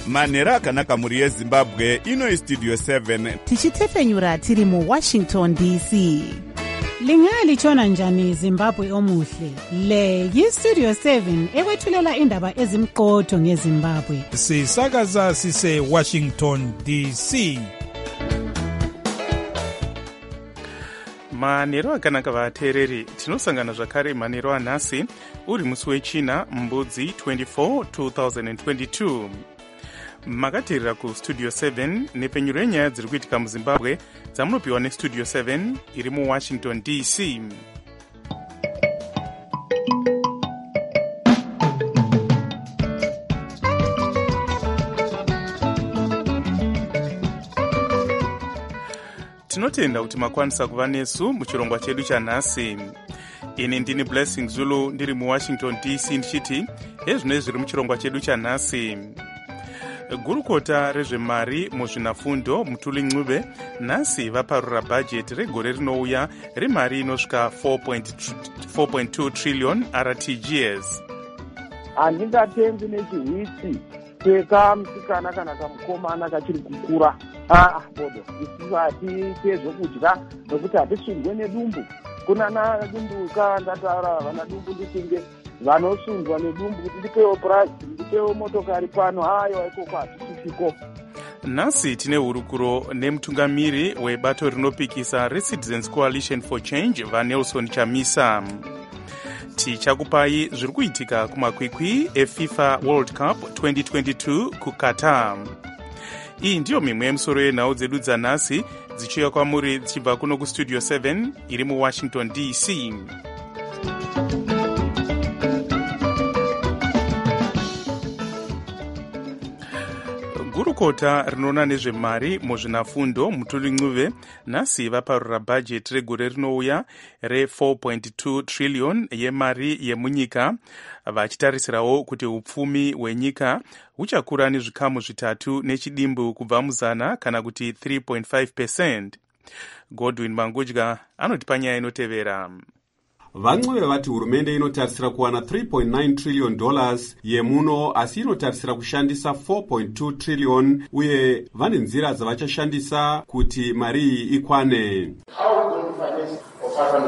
manhero akanaka mhuri yezimbabwe. Ino istudio 7 tichitefenyura tiri muwashington dc. Lingalitshona njani Zimbabwe omuhle? Le yistudio 7 ekwethulela indaba ezimqotho ngeZimbabwe. Sisakaza sise Washington DC. Manhero akanaka vateereri, tinosangana zvakare manhero anhasi uri musi wechina mbudzi 24 2022. Makateerera kustudio 7 nepfenyuro yenyaya dziri kuitika muzimbabwe dzamunopiwa nestudio 7 iri muwashington dc. Tinotenda kuti makwanisa kuva nesu muchirongwa chedu chanhasi. Ini ndini Blessing Zulu ndiri muwashington dc ndichiti ezvino zviri muchirongwa chedu chanhasi. Gurukota rezvemari muzvinafundo Mutuli Ncube nhasi vaparura bhajeti regore rinouya remari inosvika 4.2 trillion RTGS. Handingatendi nechihwitsi chekamusikana kana kamukomana kachiri kukura. Bodo isi hatiite zvokudya nokuti hatisungwe nedumbu. Kunana dumbu kandataura vana dumbu ndisinge vanosundwa nedumbu kuti ndipewo purazi, ndipewo motokari pano, hayo ikoko hatisisiko. Nhasi tine hurukuro nemutungamiri webato rinopikisa reCitizens Coalition for Change vaNelson Chamisa. Tichakupai zviri kuitika kumakwikwi eFIFA World Cup 2022 kuQatar. Iyi ndiyo mimwe yemusoro yenhau dzedu dzanhasi dzichiuya kwamuri dzichibva kuno kustudio 7 iri muwashington dc. Gurukota rinoona nezvemari muzvinafundo Mutuli Ncube nhasi vaparura bhajeti regore rinouya re 4.2 trillion yemari yemunyika, vachitarisirawo kuti upfumi hwenyika huchakura nezvikamu 3 nechidimbu kubva muzana kana kuti 3.5%. Godwin Mangudya anotipa nyaya inotevera. VaNcube vati hurumende inotarisira kuwana $3.9 trillion yemuno, asi inotarisira kushandisa 4.2 trillion uye vane nzira dzavachashandisa kuti mari iyi ikwane. How are we going to finance for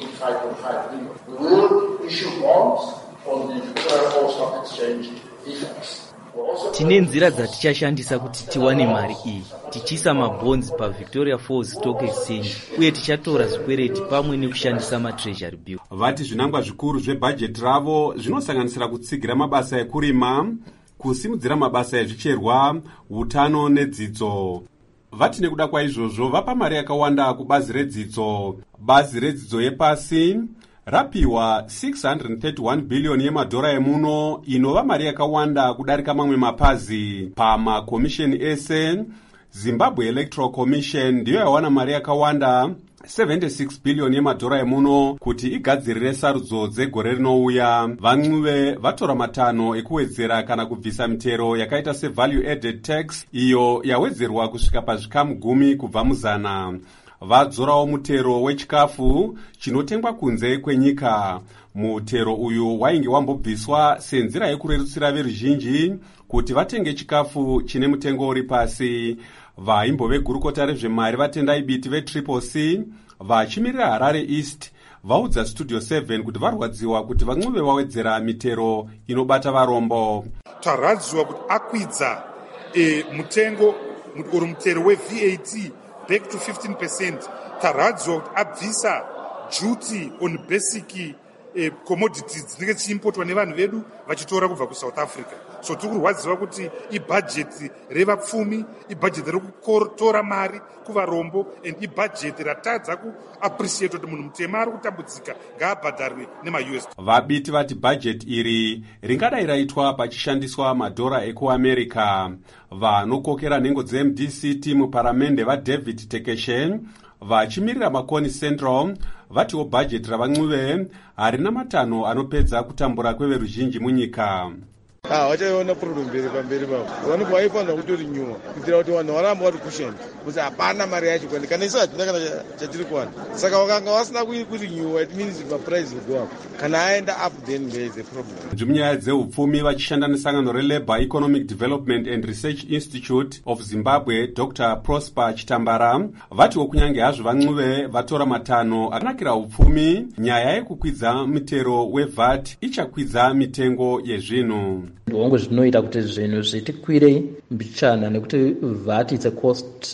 585.5 billion? We will issue bonds on the Victoria Falls Stock Exchange defects. Tine nzira dzatichashandisa kuti tiwane mari iyi, tichisa mabonds paVictoria Falls Stock Exchange uye tichatora zvikwereti pamwe nekushandisa matreasury bill. Vati zvinangwa zvikuru zvebhajeti ravo zvinosanganisira kutsigira mabasa ekurima, kusimudzira mabasa ezvicherwa, utano nedzidzo. Vati nekuda kwaizvozvo vapa mari yakawanda kubazi redzidzo. Bazi redzidzo yepasi rapiwa 631 billion yemadhora emuno, inova mari yakawanda kudarika mamwe mapazi. Pamakomisheni ese, Zimbabwe Electoral Commission ndiyo yawana mari yakawanda 76 billion yemadhora emuno kuti igadzirire sarudzo dzegore rinouya. VaNcube vatora matanho ekuwedzera kana kubvisa mitero yakaita sevalue added tax, iyo yawedzerwa kusvika pazvikamu 10 kubva muzana. Vadzorawo mutero wechikafu chinotengwa kunze kwenyika. Mutero uyu wainge wambobviswa senzira yekurerutsira veruzhinji kuti vatenge chikafu chine mutengo uri pasi. Vaimbo vegurukota rezvemari vatendai biti veCCC vachimirira Harare East vaudza studio 7 kuti varwadziwa kuti VaNcube vawedzera mitero inobata varombo. Taradzwa kuti akwidza mutengo uri mutero weVAT back to 15%. Taradzwa kuti abvisa duty on basic commodities dzinenge chiimportwa nevanhu vedu vachitora kubva kuSouth Africa. So tikurwadziwa kuti ibhajeti revapfumi, ibhajeti rekutora mari kuvarombo, and ibhajeti ratadza kuappreciate kuti munhu mutema ari kutambudzika ngaabhadharwe nema-US. Vabiti vati bhajeti iri ringadai raitwa pachishandiswa madhora ekuAmerica. Vanokokera nhengo dzeMDC muparamende vaDavid Tekeshe vachimirira Makoni Central vatiwo bhajeti ravaNcube harina matanho anopedza kutambura kweveruzhinji munyika. vachaona problem mberi pamberi pavo. Vanobva vaifanira kutorinyuwa kuitira kuti vanhu varamba vari kushenda kuti hapana mari yacho kwani kana isu hatina kana chatiri kuwana. Saka vakanga vasina kurinyuwa, it means maprice will go up. Kana aenda up then there is a problem. Munyaya dzeupfumi vachishanda nesangano reLabour Economic Development and Research Institute of Zimbabwe, Dr. Prosper Chitambara vatiwo kunyange hazvo vancuve vatora matanho akanakira upfumi, nyaya yekukwidza mutero weVAT ichakwidza mitengo yezvinhu. Hongu zvinoita kuti zvinhu zvitikwire mbichana nekuti VAT it's a cost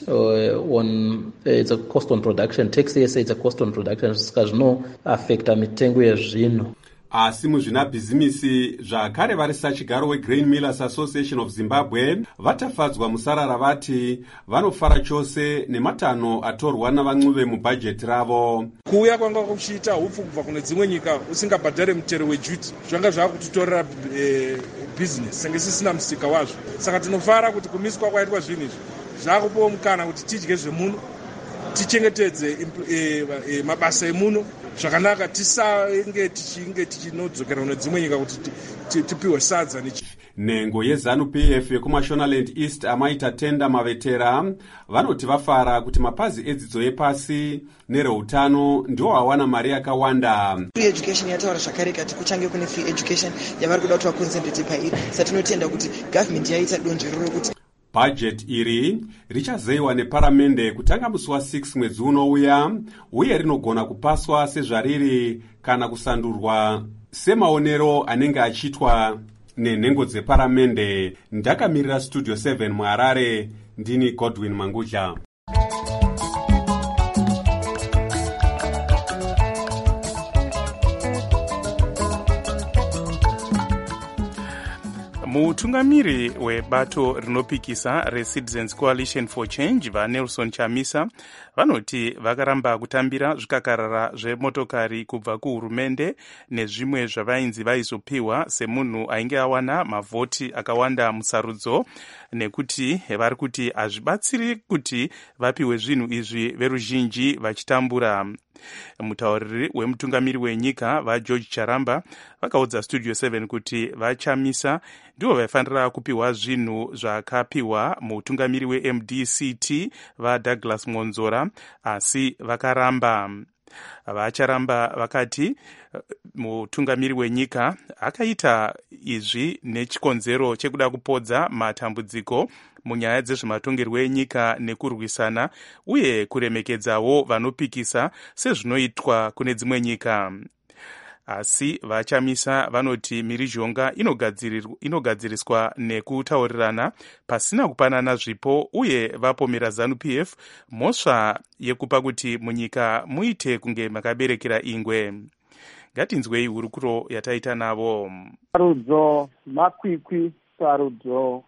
on production, tax yese it's a cost on production, saka zvino affecta mitengo yezvinhu. Asi muzvinabhizimisi zvakare vari sachigaro weGrain Millers Association of Zimbabwe vatafadzwa musarara vati vanofara chose nematanho atorwa navancuve mubhajeti ravo. Kuuya kwanga kuchiita upfu kubva kune dzimwe nyika usingabhadhare mutero weduty zvanga zvakutitorera business senge sisina musika wazvo. Saka tinofara kuti kumiswa kwaitwa zvinhu izvi zvakupawo mukana kuti tidye zvemuno, tichengetedze mabasa emuno zvakanaka, tisange tichinodzokerwa nedzimwe nyika kuti tipiwe sadza. Nhengo yeZANU-PF yekuMashonaland East amaita Tenda Mavetera vanoti vafara kuti mapazi edzidzo yepasi nereutano ndiwo awana mari yakawanda. Free education yataura zvakare kati kuchange kune free education yavari kuda kuti vaconcentrate pairi. Saka tinotenda kuti government yaita donzvero rokuti bhajeti iri richazeyiwa neparamende kutanga musi wa6 mwedzi unouya, uye rinogona kupaswa sezvariri kana kusandurwa semaonero anenge achiitwa nenhengo dzeparamende. Ndakamirira Studio 7 muHarare, ndini Godwin Mangudla. Mutungamiri webato rinopikisa reCitizens Coalition for Change vaNelson Chamisa vanoti vakaramba kutambira zvikakarara zvemotokari kubva kuhurumende nezvimwe zvavainzi vaizopiwa semunhu ainge awana mavhoti akawanda musarudzo, nekuti vari kuti hazvibatsiri kuti vapiwe zvinhu izvi veruzhinji vachitambura. Mutauriri wemutungamiri wenyika vaGeorge Charamba vakaudza Studio 7 kuti vaChamisa ndivo vaifanira kupiwa zvinhu zvakapiwa mutungamiri weMDCT vaDouglas Monzora, asi vakaramba. VaCharamba vakati mutungamiri wenyika akaita izvi nechikonzero chekuda kupodza matambudziko munyaya dzezvematongerwo enyika nekurwisana uye kuremekedzawo vanopikisa sezvinoitwa kune dzimwe nyika. Asi vaChamisa vanoti mhirizhonga inogadziriswa nekutaurirana pasina kupanana zvipo, uye vapomera ZANU-PF mhosva yekupa kuti munyika muite kunge makaberekera ingwe. Ngatinzwei hurukuro yataita navo. Sarudzo makwikwi, sarudzo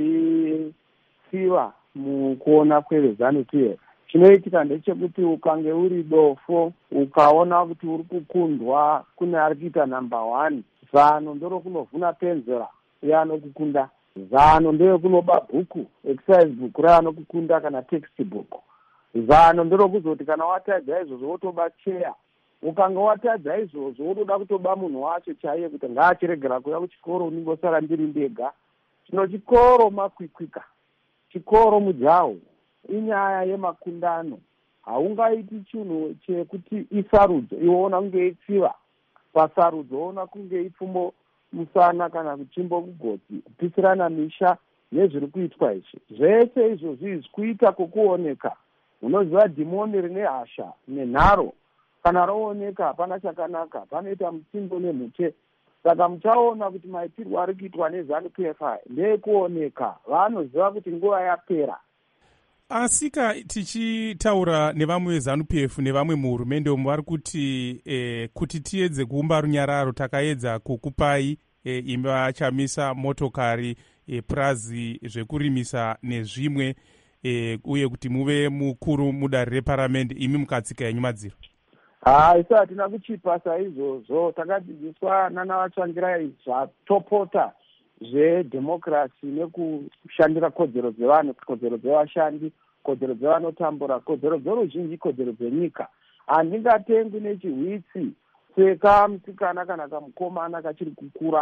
isiva mukuona kweZANU-PF. Chinoitika ndechekuti ukange uri dofo ukaona kuti uri kukundwa kune ari kuita number 1, zano ndoro kunovhuna penzera yaanokukunda, zano ndero kunoba bhuku exercise book raanokukunda kana textbook, zano ndero kuzoti kana watadza izvozvo wotoba cheya. Ukanga watadza izvozvo wotoda kutoba munhu wacho chaiye kuti ngaachiregera kuya kuchikoro unenge osara ndiri ndega. Chino chikoro makwikwika, chikoro mujaho, inyaya yemakundano. Haungaiti chinhu chekuti isarudzo iwona kunge itsiva, pasarudzo ona kunge ipfumbo musana kana kuchimbo kugodzi, kupisirana misha nezviri kuitwa izvi. Zvese izvozvi izvi kuita kwokuoneka. Unoziva dhimoni rine hasha nenharo, kana rooneka hapana chakanaka, panoita mutsindo nemhute. Saka muchaona kuti maitirwo ari kuitwa neZANU-PF ndekuoneka, vanoziva kuti nguva yapera. Asika tichitaura nevamwe veZANU-PF nevamwe muhurumende umu vari kuti tiedze kuumba runyararo takaedza kukupai imi vaChamisa motokari, purazi zvekurimisa nezvimwe, uye kuti muve mukuru mudare reparamende, imi mukatsika yenyu madziro. Isu hatina kuchipa saizvozvo, takadzidziswa nanavatsvangirai zvatopota zvedhemokirasi nekushandira kodzero dzevanhu, kodzero dzevashandi, kodzero dzevanotambura, kodzero dzoruzhinji, kodzero dzenyika. Handingatengwi nechihwitsi seka musikana kana kamukomana kachiri kukura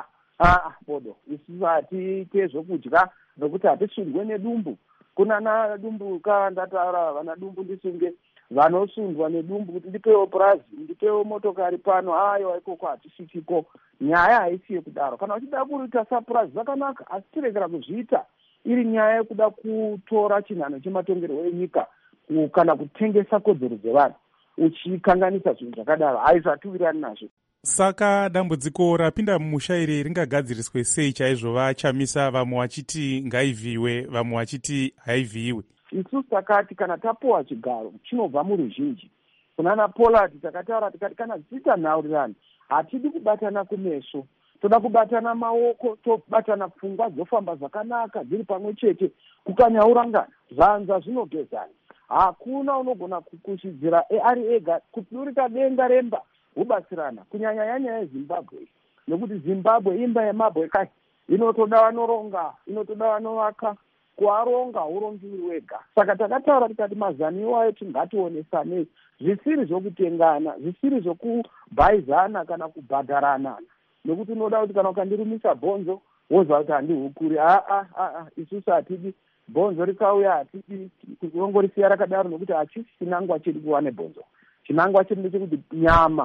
bodo isusu hatiite zvokudya nokuti hatisundwe nedumbu. Kuna nadumbu ndataura vana dumbu ndisunge vanosundwa nedumbu kuti ndipewo purazi, ndipewo motokari pano, aiwa ikoko hatisvikiko. Nyaya haisi yekudaro. Kana uchida kuita sapurazi zvakanaka, asi tirekera kuzviita iri nyaya yekuda kutora chinhano chematongerwo enyika kana kutengesa kodzero dzevanhu uchikanganisa zvinhu zvakadaro, haizvatiwirani nazvo. Saka dambudziko rapinda mumusha iri ringagadziriswe sei chaizvo vachamisa, vamwe vachiti ngaivhiiwe, vamwe vachiti haivhiiwe? Isusu takati kana tapuwa chigaro chinobva muruzhinji. Kunana Pollard takataura tikati kana dziita nhaurirano hatidi kubatana kumeso, toda kubatana maoko, tobatana pfungwa dzofamba zvakanaka dziri pamwe chete, kukanyaurangana zvanza zvinogezana. Hakuna unogona kukushidzira ari ega kudurika denga remba hubatsirana, kunyanya nyaya yeZimbabwe, nekuti Zimbabwe imba yemabwe kai, inotoda vanoronga, inotoda vanovaka, kuaronga urongiwi wega. Saka takataura tikati mazaniwo ayo tingationesanei, zvisiri zvokutengana, zvisiri zvokubhaizana kana kubhadharana, nekuti unoda kuti kana ukandirumisa bhonzo woziva kuti handihukuri. Isusu hatidi bhonzo rikauya, hatidi kurongorisiya rakadaro, nokuti hachisi chinangwa chedu kuva nebhonzo. Chinangwa chedu ndechekuti nyama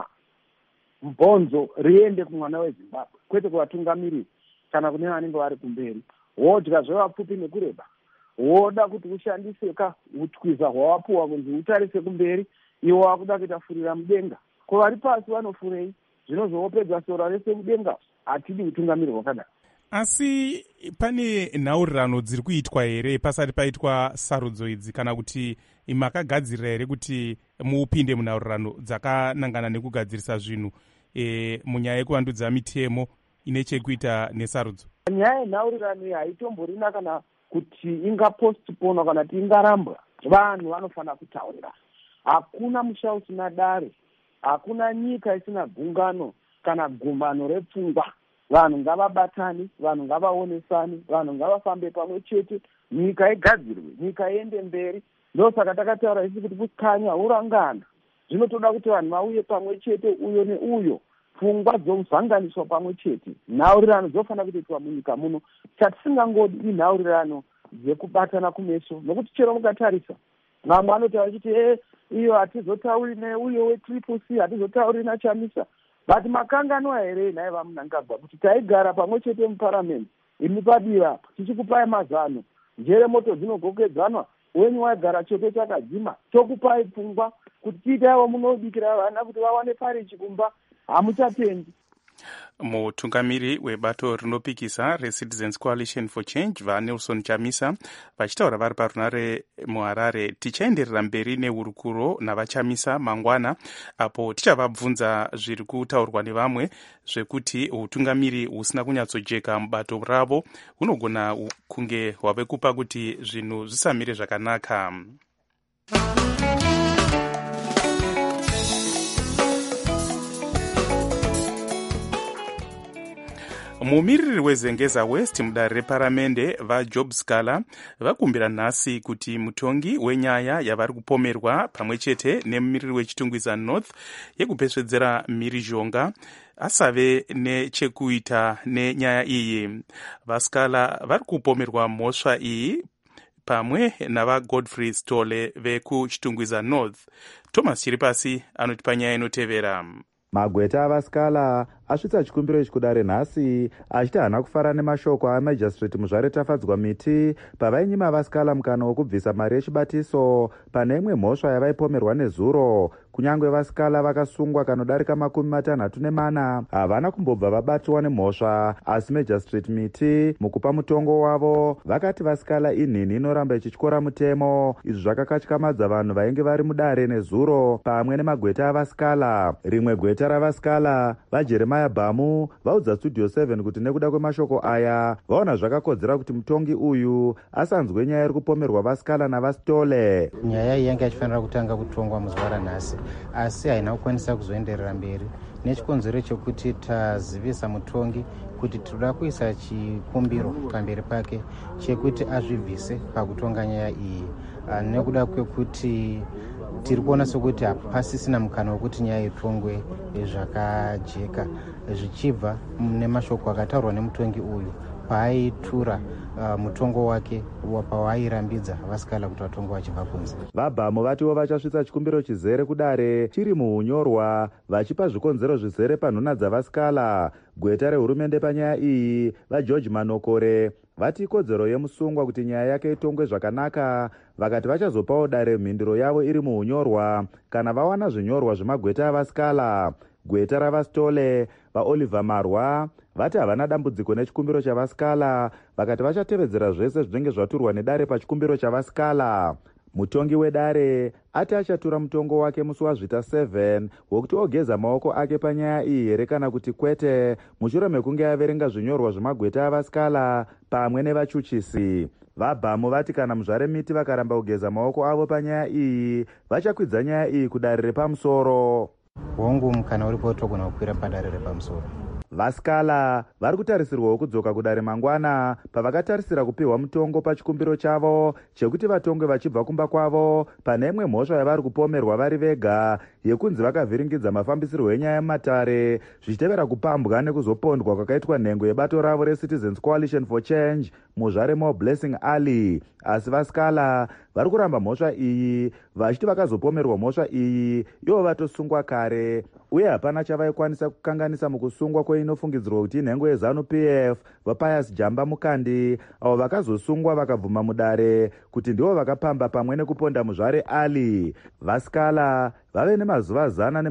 bhonzo riende kumwana weZimbabwe, kwete kuvatungamiriri kana kune vanenge vari kumberi. Wodya zvevapfupi nekureba, woda kuti ushandise utwiza hwawapuwa kunzi utarise kumberi, iwo wakuda kuita furira mudenga. Ko vari pasi vanofurei? Zvinozovopedza sora rese mudenga. Hatidi utungamiri hwakadaro. Asi pane nhaurirano dziri kuitwa here pasati paitwa sarudzo idzi, kana kuti makagadzirira here kuti mupinde munhaurirano dzakanangana nekugadzirisa zvinhu munyaya yekuvandudza mitemo ine chekuita nesarudzo? Nyaya yenhaurirano iyi haitomborina kana kuti ingapostponwa kana kuti ingarambwa. Vanhu vanofanira kutaurira. Hakuna musha usina dare, hakuna nyika isina gungano kana gumano repfungwa. Vanhu ngavabatani, vanhu ngavaonesani, vanhu ngavafambe pamwe chete, nyika igadzirwe, nyika iende mberi. Ndosaka takataura isi kuti kukanya urangana. Zvinotoda kuti vanhu vauye pamwe chete, uyo neuyo, pfungwa dzozanganiswa pamwe chete. Nhaurirano dzofanira kutoitwa munyika muno. Chatisingangodi inhaurirano dzekubatana kumeso, nokuti chero mukatarisa vamwe vanotaura vachiti iyo hatizotauri neuyo wetriple C, hatizotauri naChamisa. But makangano here naiva Mnangagwa kuti taigara pamwe chete muparamende, imi padiva tichikupai mazano, njere moto dzinogokedzanwa, wenyu waigara choto chakadzima, tokupai pfungwa kuti tiitaiwo munobikira vana kuti vawane pari chikumba, hamuchatendi. Mutungamiri webato rinopikisa reCitizens Coalition for Change vaNelson Chamisa vachitaura vari parunare muHarare. Tichaenderera mberi neurukuro navachamisa mangwana, apo tichavabvunza zviri kutaurwa nevamwe zvekuti utungamiri husina kunyatsojeka mubato ravo hunogona kunge hwave kupa kuti zvinhu zvisamire zvakanaka. Mumiriri wezengeza West mudare reparamende vaJob Scala vakumbira nhasi kuti mutongi wenyaya yavari kupomerwa pamwe chete nemumiriri wechitungwiza North yekupesvedzera mhirizhonga asave nechekuita nenyaya iyi. VaScala vari kupomerwa mhosva iyi pamwe navaGodfrey Stole vekuchitungwiza North. Thomas Chiripasi anotipa nyaya inotevera. Magweta avaScala asvitsa chikumbiro ichi kudare nhasi achiti haana kufara nemashoko amajistrate muzvare tafadzwa miti pavainyima vaScala mukana wokubvisa mari yechibatiso pane imwe mhosva yavaipomerwa nezuro. Kunyange vaScala vakasungwa kanodarika 64 havana kumbobva vabatwa nemhosva, asi magistrate miti mukupa mutongo wavo vakati vaScala inhini inoramba ichityora mutemo. Izvi zvakakatyamadza vanhu vainge vari mudare nezuro pamwe nemagweta avaScala. Rimwe gweta ravaScala vaJeremiah Bamu vaudza Studio 7 kuti nekuda kwemashoko aya vaona zvakakodzera kuti mutongi uyu asanzwe nyaya iri kupomerwa vaScala navaStole. Nyaya iyi yanga ichifanira kutanga kutongwa muzuva ranhasi, asi haina kukwanisa kuzoenderera mberi nechikonzero chekuti tazivisa mutongi kuti tinoda kuisa chikumbiro pamberi pake chekuti azvibvise pakutonga nyaya iyi. nekuda kwekuti tiri kuona sokuti hapasisina mukana wekuti nyaya itongwe zvakajeka zvichibva nemashoko akataurwa nemutongi uyu paaitura mutongo wake pawaairambidza vasikala kuti vatongo vachibva kunze. vabhamu vatiwo vachasvitsa chikumbiro chizere kudare chiri muunyorwa vachipa zvikonzero zvizere panhuna dzavasikala. gweta rehurumende panyaya iyi vageorge manokore vati ikodzero yemusungwa kuti nyaya yake itongwe zvakanaka. vakati vachazopawo dare mhinduro yavo iri muunyorwa kana vawana zvinyorwa zvemagweta avasikala. gweta ravastole vaoliver marwa vati havana dambudziko nechikumbiro chavasikala. vakati vachatevedzera zvese zvinenge zvaturwa nedare pachikumbiro chavasikala. mutongi wedare ati achatura mutongo wake musi wazvita 7 wokuti ogeza maoko ake panyaya iyi here kana kuti kwete, mushure mekunge averenga zvinyorwa zvemagweta avasikala pamwe nevachuchisi. vabhamu vati kana muzvaremiti vakaramba kugeza maoko avo panyaya iyi vachakwidza nyaya iyi kudare repamusoro. hongu mukana uripo togona kukwira padare repamusoro. vasikala vari kutarisirwawo kudzoka kudare mangwana pavakatarisira kupiwa mutongo pachikumbiro chavo chekuti vatongwe vachibva kumba kwavo pane imwe mhosva yavari kupomerwa vari vega yekunzi vakavhiringidza mafambisirwo enyaya yematare zvichitevera kupambwa nekuzopondwa kwakaitwa nhengo yebato ravo reCitizens Coalition for Change muzvare Blessing Ali. asi vasikala vari kuramba mhosva iyi vachiti vakazopomerwa mhosva iyi ivo vatosungwa kare uye hapana chavaikwanisa kukanganisa mukusungwa inofungidzirwa kuti inhengo yeZANU-PF vaPius Jamba Mukandi avo vakazosungwa vakabvuma mudare kuti ndivo vakapamba pamwe nekuponda muzvare Ali. vasikala vave nemazuva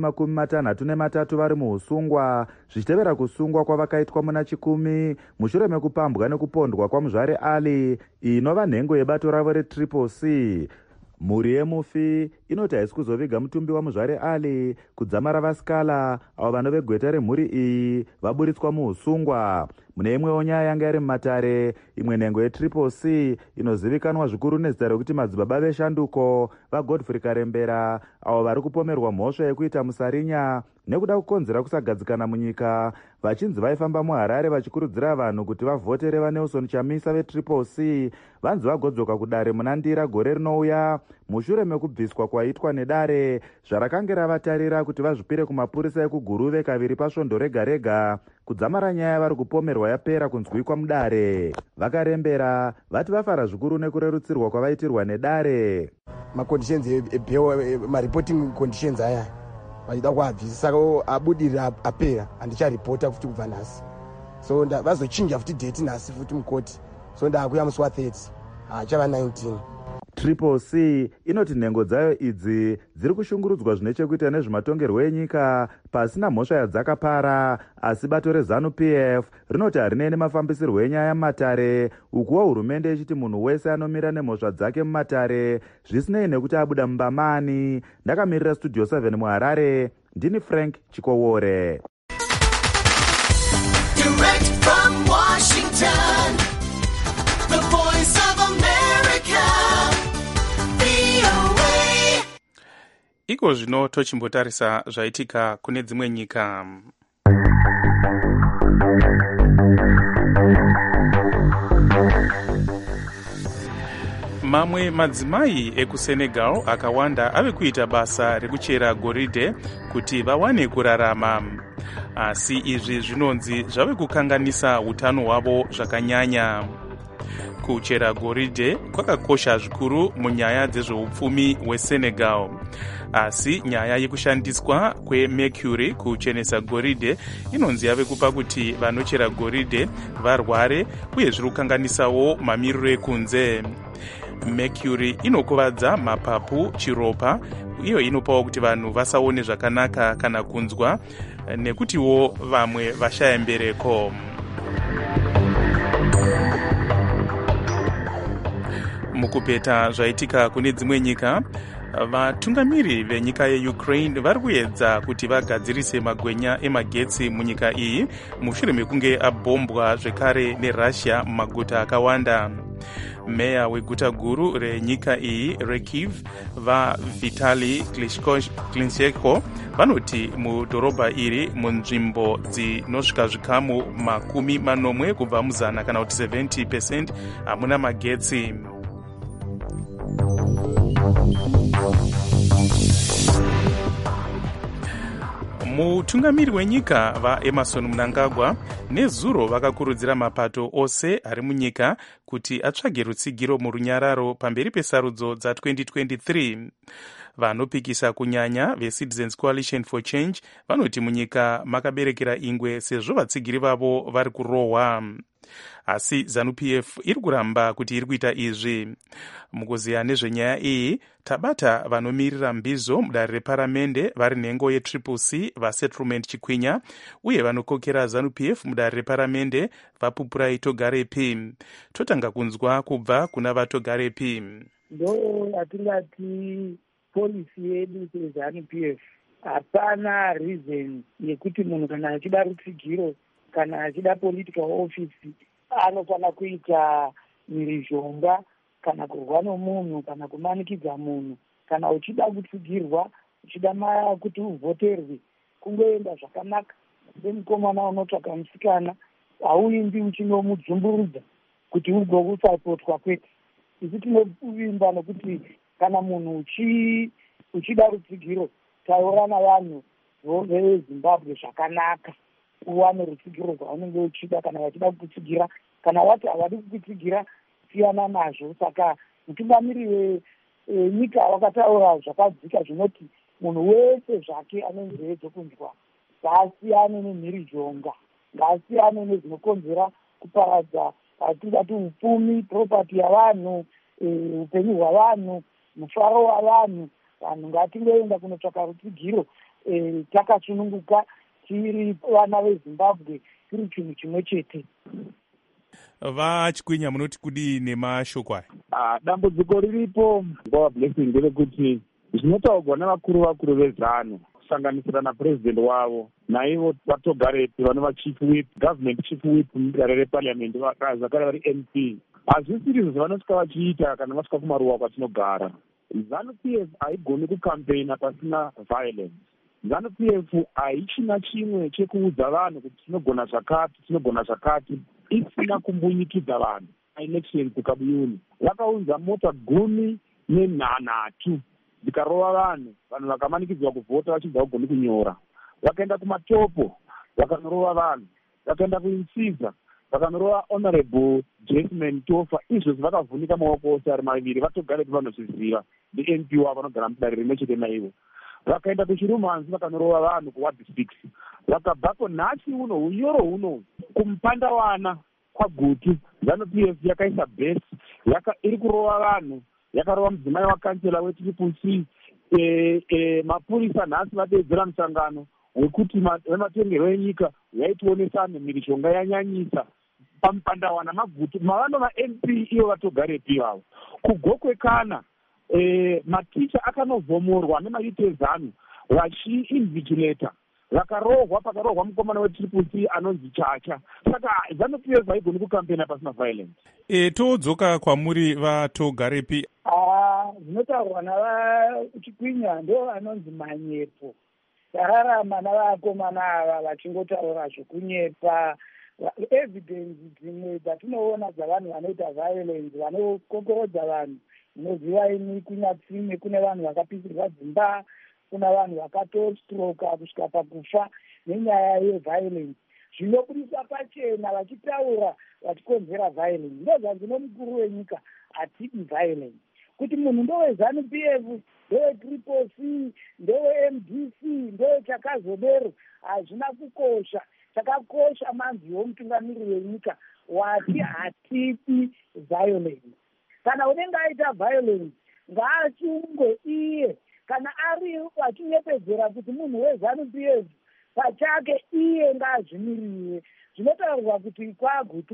163 vari muusungwa zvichitevera kusungwa kwavakaitwa muna 10 mushure mekupambwa nekupondwa kwamuzvare Ali inova nhengo yebato ravo reCCC. mhuri yemufi inoti haisi kuzoviga mutumbi wamuzvare Ali kudzamara vasikala avo vanove gweta remhuri iyi vaburitswa muusungwa. mune imwewo nyaya yanga iri mumatare imwe nhengo yeCCC inozivikanwa zvikuru nezita rekuti madzibaba veshanduko vaGodfrey Karembera avo vari kupomerwa mhosva yekuita musarinya nekuda kukonzera kusagadzikana munyika vachinzi vaifamba muHarare vachikurudzira vanhu kuti vavhotere vaNelson Chamisa veCCC vanzi vagodzoka kudare muna Ndira gore rinouya mushure mekubviswa kwaitwa nedare zvarakange ravatarira kuti vazvipire kumapurisa ekuGuruve kaviri pasvondo rega rega. kudzamara nyaya vari kupomerwa yapera kunzwikwa mudare. vakarembera vati vafara zvikuru nekurerutsirwa kwavaitirwa nedare. maconditions ebheo mareporting conditions aya vachida kuabvisa saka abudirira apera handicharipota futi kubva nhasi so vazochinja futi date nhasi futi mukoti so ndakuya musi wa30 hachava 19. CCC inoti nhengo dzayo idzi dziri kushungurudzwa zvine chekuita nezvematongerwo enyika pasina mhosva yadzakapara, asi bato reZANU-PF rinoti harinei nemafambisirwo enyaya mumatare, ukuwo hurumende ichiti munhu wese anomira nemhosva dzake mumatare zvisinei nekuti abuda mumbamani. ndakamirira Studio 7 muHarare, ndini Frank Chikowore. Direct from Washington, the voice of America, VOA. Iko zvino tochimbotarisa zvaitika kune dzimwe nyika. Mamwe madzimai ekuSenegal akawanda ave kuita basa rekuchera goridhe kuti vawane kurarama. Asi izvi zvinonzi zvave kukanganisa utano hwavo zvakanyanya. Kuchera goridhe kwakakosha zvikuru munyaya dzezveupfumi hweSenegal. Asi nyaya yekushandiswa kwemercury kuchenesa goridhe inonzi yave kupa kuti vanochera goridhe varware uye zviri kukanganisawo mamiriro ekunze. Mercury inokuvadza mapapu, chiropa, iyo inopawo kuti vanhu vasaone zvakanaka kana kunzwa, nekutiwo vamwe vashaya mbereko. Mukupeta zvaitika kune dzimwe nyika, vatungamiri venyika yeUkraine vari kuedza kuti vagadzirise magwenya emagetsi munyika iyi mushure mekunge abhombwa zvekare neRussia mumaguta akawanda. Meya weguta guru renyika iyi Rekiv vaVitali Klitschko vanoti mudhorobha iri munzvimbo dzinosvika zvikamu 80 kubva muzana kana kuti 70% hamuna magetsi. mutungamiri wenyika vaemerson mnangagwa nezuro vakakurudzira mapato ose ari munyika kuti atsvage rutsigiro murunyararo pamberi pesarudzo dza2023. vanopikisa kunyanya veCitizens Coalition for Change vanoti munyika makaberekera ingwe sezvo vatsigiri vavo vari kurohwa. Asi ZANU-PF iri kuramba kuti iri kuita izvi. Mukuziya nezvenyaya iyi tabata vanomirira mbizo mudare reparamende vari nhengo yeCCC vaSettlement Chikwinya uye vanokokera ZANU-PF mudare reparamende vaPupurai Togarepi. Totanga kunzwa kubva kuna vaTogarepi. Ndo atingati polisi yedu seZANU-PF hapana reason yekuti munhu kana achida rutsigiro kana achida political office anofana kuita mhirizhonga kana kurwa nomunhu kana kumanikidza munhu. Kana uchida kutsigirwa uchida kuti uvhoterwe kungoenda zvakanaka semukomana unotsvaka musikana hauindi uchinomudzumburudza kuti ugokusapotwa kwete. Isi tinovimba nokuti kana munhu uchida rutsigiro taura navanhu veZimbabwe zvakanaka uwane rutsigiro rwaunenge uchida. Kana vachida kukutsigira kana wati havadi kukutsigira siyana nazvo. Saka mutungamiri wenyika wakataura zvakadzika zvinoti munhu wese zvake anenzeve dzokunzwa ngaasiyane nemhirizhonga, ngaasiyane nezvinokonzera kuparadza atingati upfumi, propati yavanhu, upenyu hwavanhu, mufaro wavanhu. Vanhu ngatingoenda kunotsvaka rutsigiro takasununguka tiri vana veZimbabwe tiri chinhu chimwe chete. vaChikwinya munoti kudii nemashoko aya? Dambudziko riripo nguva blessing nderekuti zvinotaurwa nevakuru vezanu kusanganisira napurezidendi wavo naivo vaTogarepi vanova chief whip, government chief whip mudare reparliament zvakare vari MP. Hazvisiri izvo zvanosvika vachiita kana vasvika kumaruwa kwatinogara. ZANU-PF haigoni kukampeina pasina violence. ZANU-PF haichina chimwe chekuudza vanhu kuti tinogona zvakati isina kumbunyikidza vanhu. Elections kukabuyuni vakaunza mota 13 dzikarova vanhu vakamanikidzwa kuvhota vachibva kugoni kunyora. Vakaenda kumatopo vakanorova vanhu, vakaenda kuinsiza vakanorova honorable Jasmine Tofa. Izvozvo vakavhunika maoko ose ari maviri. VaTogarepi vanozviziva ndi-MP wavo vanogara mudare rimwe chete naivo. Vakaenda kuChirumanzi vakanorova vanhu kuward 6. Vakabvako nhasi uno unyoro huno kumupandawana kwaGutu ZANU-PF yakaisa besi iri kurova vanhu, yakarova mudzimai wakansela weCCC. Mapurisa nhasi vadeedzera musangano wekuti vematongerwo enyika yaitionesane mhirizhonga yanyanyisa pamupandawana maGutu mavanova MP iyo vaTogarepi vavo. Kugokwekana maticha akanovhomorwa nemayuti ezanu vachiinvigilata vakarohwa pakarohwa mukomana weCCC anonzi Chacha. Saka ZANU-PF haigoni kukampena pasina violence. Todzoka kwamuri vaTogarepi. Zvinotaurwa navaChikwinya ndo anonzi manyepo. Tararama navakomana ava vachingotaura zvokunyepa. Evidence dzimwe dzatinoona dzavanhu vanoita violence vanokokorodza vanhu. Munoziva imi kunyatsime kune vanhu vakapisirwa dzimba, kuna vanhu vakatostroka kusvika pakufa nenyaya yeviolence. Zvinobudisa pachena vachitaura vachikonzera violence. Ndozvanzi nomukuru wenyika hatidi violence. Kuti munhu ndowe ZANU-PF, ndowe CCC, ndowe MDC, ndowe Chakazodero hazvina kukosha. Chakakosha manzi womutungamiri wenyika wati hatidi violence. Kana unenge aita violence ngaasungwe iye. Kana ari achinyepedzera kuti munhu weZANU-PF pachake iye ngaazvimirire. Zvinotaurwa kuti kwaGutu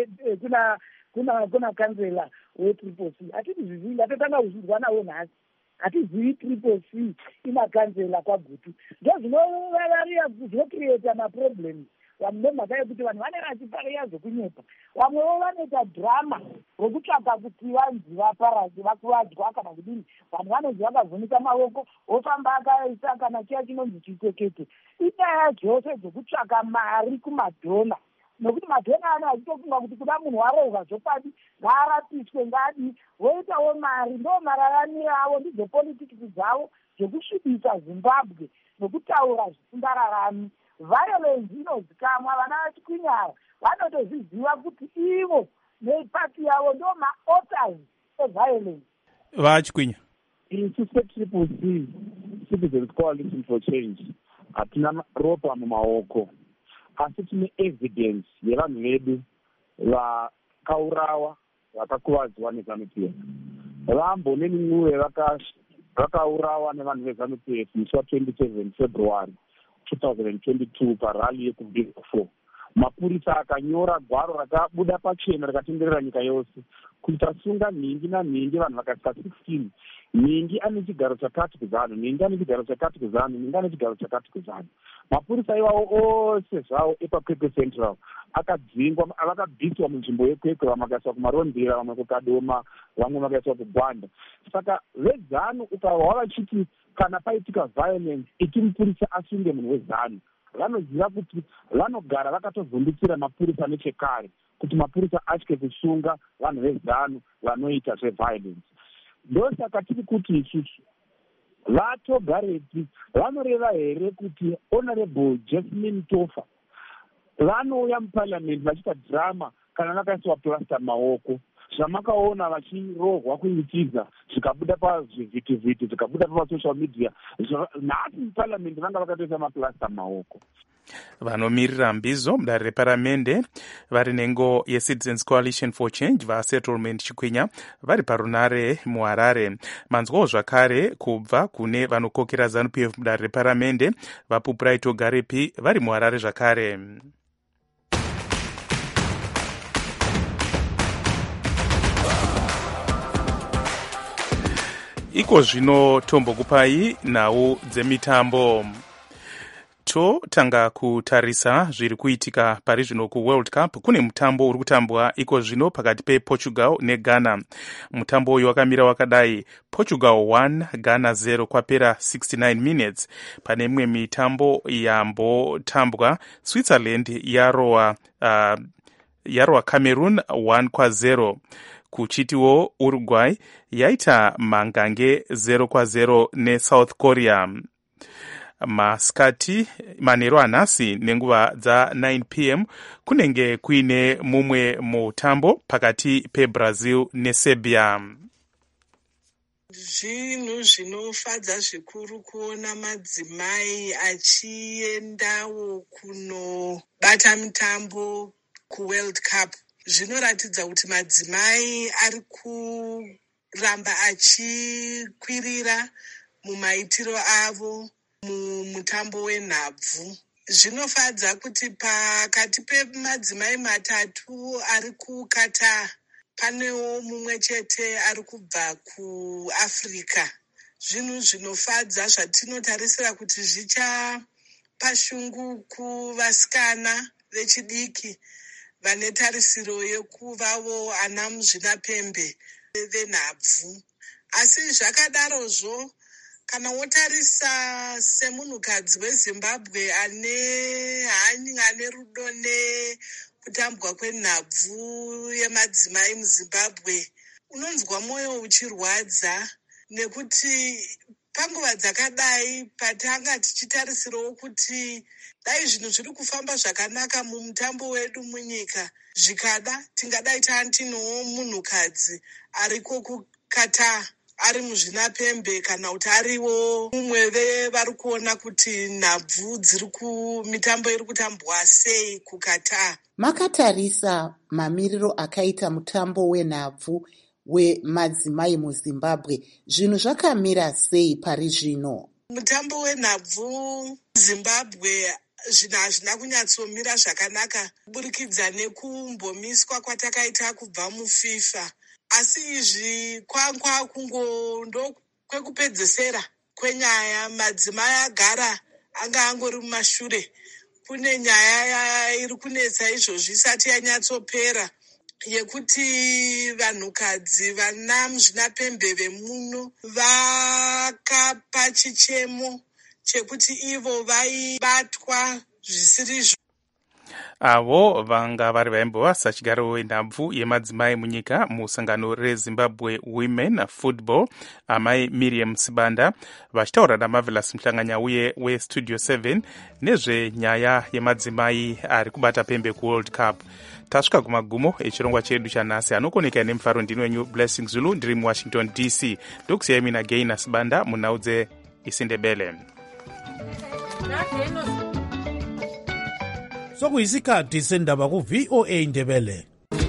kuna kansela weCCC hatidi zvizivi, ndatotanga kuzvinzwa nawo nhasi. Hatizivi CCC ina kansela kwaGutu. Ndo zvinovavarira zvinokireeta maproblems. Vamwe nemhaka yekuti vanhu vanenge vachifarira zvokunyepa. Vamwewo vanoita drama rokutsvaka kuti vanzi vaparadze vakuwadzwa kana kudini. Vanhu vanonzi vakavhunika maoko ofamba akaisa kana chiya chinonzi chisekete. Inyaya dzose dzokutsvaka mari kumadhona nokuti magenya ano achitofunga kuti kuda munhu warohwa zvokwadi ngaarapiswe ngadi voitawo mari, ndo mararamiro avo, ndidzo politikisi dzavo dzekusvibisa Zimbabwe nokutaura zvisingararami. Violence inozikamwa, vana vachikwinyara vanotozviziva kuti ivo nepati yavo ndo ma-authors eviolence. Vachikwinya isu setriple C, Citizens Coalition for Change, hatina ropa mumaoko, asi tine evidence yevanhu vedu vakaurawa, vakakuvadzwa neZANU-PF. Vambone Mumure vakaurawa nevanhu veZANU-PF musi wa27 February 2022 parali yekubig 4. Mapurisa akanyora gwaro rakabuda pachena rikatenderera nyika yose kuita sunga nhingi nanhingi vanhu vakasvika 16. Nhingi ane chigaro chakati kuZANU, nhingi ane chigaro chakati kuZANU, nhingi ane chigaro chakati kuZANU. Mapurisa iwawo ose zvawo epaKwekwe Central akadzingwa, vakabviswa munzvimbo yeKwekwe, vamwe vakaiswa kumarondera, vamwe kuKadoma, vamwe vakaiswa kuGwanda. Saka veZANU ukava vachiti kana paitika violence iti mupurisa asunge munhu weZANU, vanoziva kuti vanogara vakatozundukira mapurisa nechekare kuti mapurisa atye kusunga vanhu veZANU vanoita zveviolence. Ndosaka tiri kuti isusu vatogarepi vanoreva here kuti Honorable Jasmine Tofa vanouya muparliament vachiita drama kana vakaiswa plasta maoko, zvamakaona vachirohwa kuitiza zvikabuda pazvivhitivhiti, zvikabuda pasocial media. Nhasi muparliament vanga vakatoisa maplasta maoko. Vanomirira mbizo mudare reparamende vari nengo yeCitizens Coalition for Change vaSettlement Chikwinya vari parunare muHarare. Manzwawo zvakare kubva kune vanokokera ZANU-PF mudare reparamende vaPupraito Garepi vari muHarare zvakare. Iko zvino tombokupai nhau dzemitambo. Totanga kutarisa zviri kuitika pari zvino kuWorld Cup. Kune mutambo uri kutambwa iko zvino pakati pePortugal neGhana. Mutambo uyu wakamira wakadai: Portugal 1 Ghana 0 kwapera 69 minutes. Pane imwe mitambo yambotambwa, Switzerland yarowa Cameroon 1-0. Kuchitiwo Uruguay yaita mangange 0-0 neSouth Korea. Masikati manheru anhasi nenguva dza9 p.m. kunenge kuine mumwe mutambo pakati peBrazil neSerbia. Zvinhu zvinofadza zvikuru kuona madzimai achiendawo kunobata mutambo kuWorld Cup. Zvinoratidza kuti madzimai ari kuramba achikwirira mumaitiro avo mumutambo wenhabvu. Zvinofadza kuti pakati pemadzimai matatu ari kuKatar panewo mumwe chete ari kubva kuAfrica. Zvinhu zvinofadza zvatinotarisira kuti zvichapa shungu kuvasikana vechidiki vane tarisiro yekuvavo ana muzvinapembe venhabvu. Asi zvakadarozvo, kana wotarisa semunhukadzi weZimbabwe ane hanya nerudo nekutambwa kwenhabvu yemadzimai muZimbabwe, unonzwa mwoyo uchirwadza, nekuti panguva dzakadai patanga tichitarisirawo kuti dai zvinhu zviri kufamba zvakanaka mumutambo wedu munyika, zvikada tingadai tinowo munhukadzi ariko kuKatar ari muzvinapembe, kana kuti ariwo mumwe vevari kuona kuti nhabvu mitambo iri kutambwa sei kuKatar. Makatarisa mamiriro akaita mutambo wenhabvu wemadzimai muZimbabwe, zvinhu zvakamira sei pari zvino? Mutambo wenhabvu Zimbabwe zvinhu hazvina kunyatsomira zvakanaka kuburikidza nekumbomiswa kwatakaita kubva muFIFA. Asi izvi kwanga ndo kwekupedzesera kwenyaya. Madzimai agara anga angori mumashure. Kune nyaya iri kunetsa izvozvi isati yanyatsopera yekuti vanhukadzi vana muzvinapembe vemuno vakapa chichemo chekuti ivo vaibatwa zvisirizvo. avo vanga vari vaimbo sachigaro wenhabvu yemadzimai munyika musangano rezimbabwe women football amai Miriam Sibanda vachitaura naMarvelous Mhlanganya uye westudio 7 nezvenyaya yemadzimai ari kubata pembe kuworld cup. Tasvika kumagumo echirongwa chedu chanhasi. Anokoneka nemufaro ndini wenyu Blessing Zulu, ndiri muWashington DC. Ndokusiyai mina Gaina Sibanda munhau dzeIsindebele. Sokuyisikhathi sendaba ku-VOA Indebele.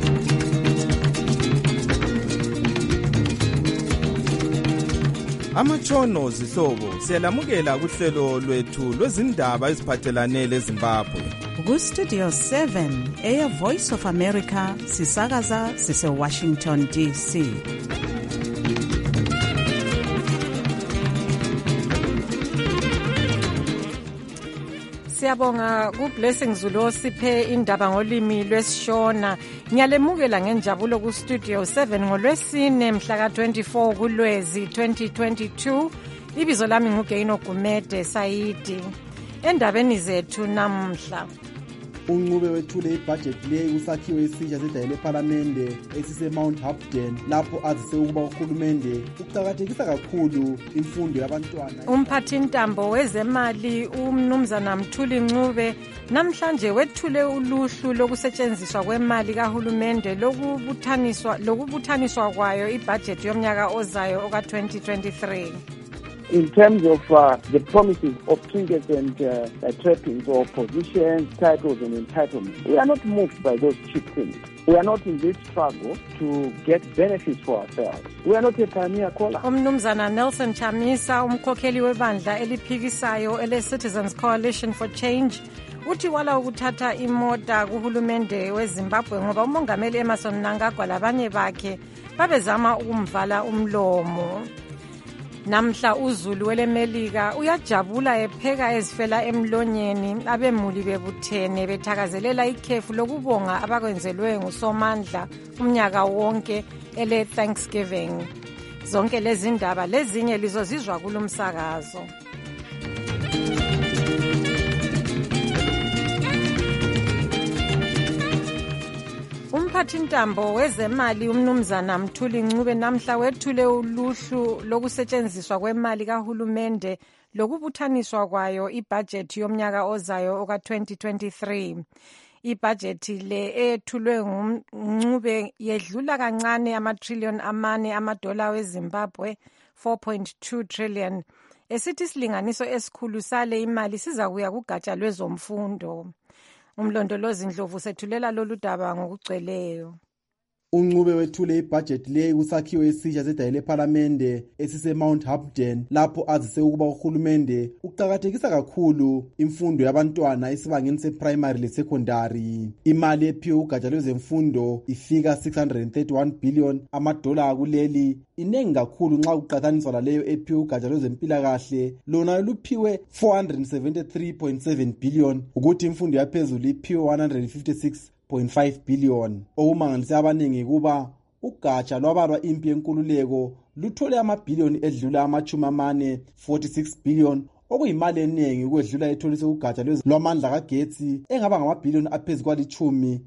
Amatshono zihlobo siyalamukela kuhlelo lwethu lwezindaba eziphathelane leZimbabwe. Ku-Studio 7 Air Voice of America sisakaza sise-Washington DC. Siyabonga ku-Blessing Zulu osiphe indaba ngolimi lwesishona. Ngiyalemukela ngenjabulo ku-Studio 7 ngolwesine mhla ka-24 kuLwezi 2022. Ibizo lami nguGaino Gumede Sayidi. Endabeni zethu namhla. Unqube wethule ibhajethi leyi kusakhiwo esitsha sedale lephalamende esise-Mount Hopden lapho azise ukuba uhulumende uqakathekisa kakhulu imfundo yabantwana. Umphathintambo wezemali uMnumzana Mthuli Ncube namhlanje wethule uluhlu lokusetshenziswa kwemali kahulumende lokubuthaniswa kwayo ibhajethi yomnyaka ozayo oka-2023. In terms of the promises of trinkets and trappings or positions, titles and entitlements, we are not moved by those cheap things. We are not in this struggle to get benefits for ourselves. We are not a pioneer caller. Umnumzana Nelson Chamisa, umkhokheli webandla eliphikisayo ele-Citizens Coalition for Change, uthi wala ukuthatha imota kuhulumende weZimbabwe ngoba umongameli Emmerson Mnangagwa labanye bakhe babezama ukumvala umlomo. Namhla uZulu welemelika uyajabula epheka ezifela emlonyeni abemuli bebuthene bethakazelela ikhefu lokubonga abakwenzelwe nguSomandla umnyaka wonke ele Thanksgiving. Zonke lezi ndaba lezinye lizozizwa kulomsakazo. Umphathintambo wezemali uMnumzana Mthuli Ncube namhla wethule uluhlu lokusetshenziswa kwemali kahulumende lokubuthaniswa kwayo ibhajethi yomnyaka ozayo oka-2023. Ibhajethi le ethulwe nguNcube yedlula kancane ama-trillion amane amadola weZimbabwe 4.2 trillion. Esithi isilinganiso esikhulu sale imali sizakuya kugatsha lwezomfundo. Umlondolozi Ndlovu sethulela lolu daba ngokugcweleyo. Unqube wethule ibhajethi leyi kusakhiwo esitsha sedale lephalamende esise-Mount Hopden lapho azise ukuba uhulumende uqakathekisa kakhulu imfundo yabantwana esibangeni se-primary le-secondary. Imali ephiwe ugatsha lwezemfundo ifika 631 billion amadola kuleli, inengi kakhulu nxa kuqathaniswa laleyo ephiwe ugatsha lwezempilakahle lona luphiwe 473.7 billion ukuthi imfundo yaphezulu iphiwe 156.5 billion. Okumangalise abaningi kuba ugatsha lwabalwa impi yenkululeko luthole amabhiliyoni edlula ama-40 46 billion okuyimali eningi ukwedlula etholise ugatsha lwamandla kagetsi engaba ngamabhiliyoni aphezu kwali-15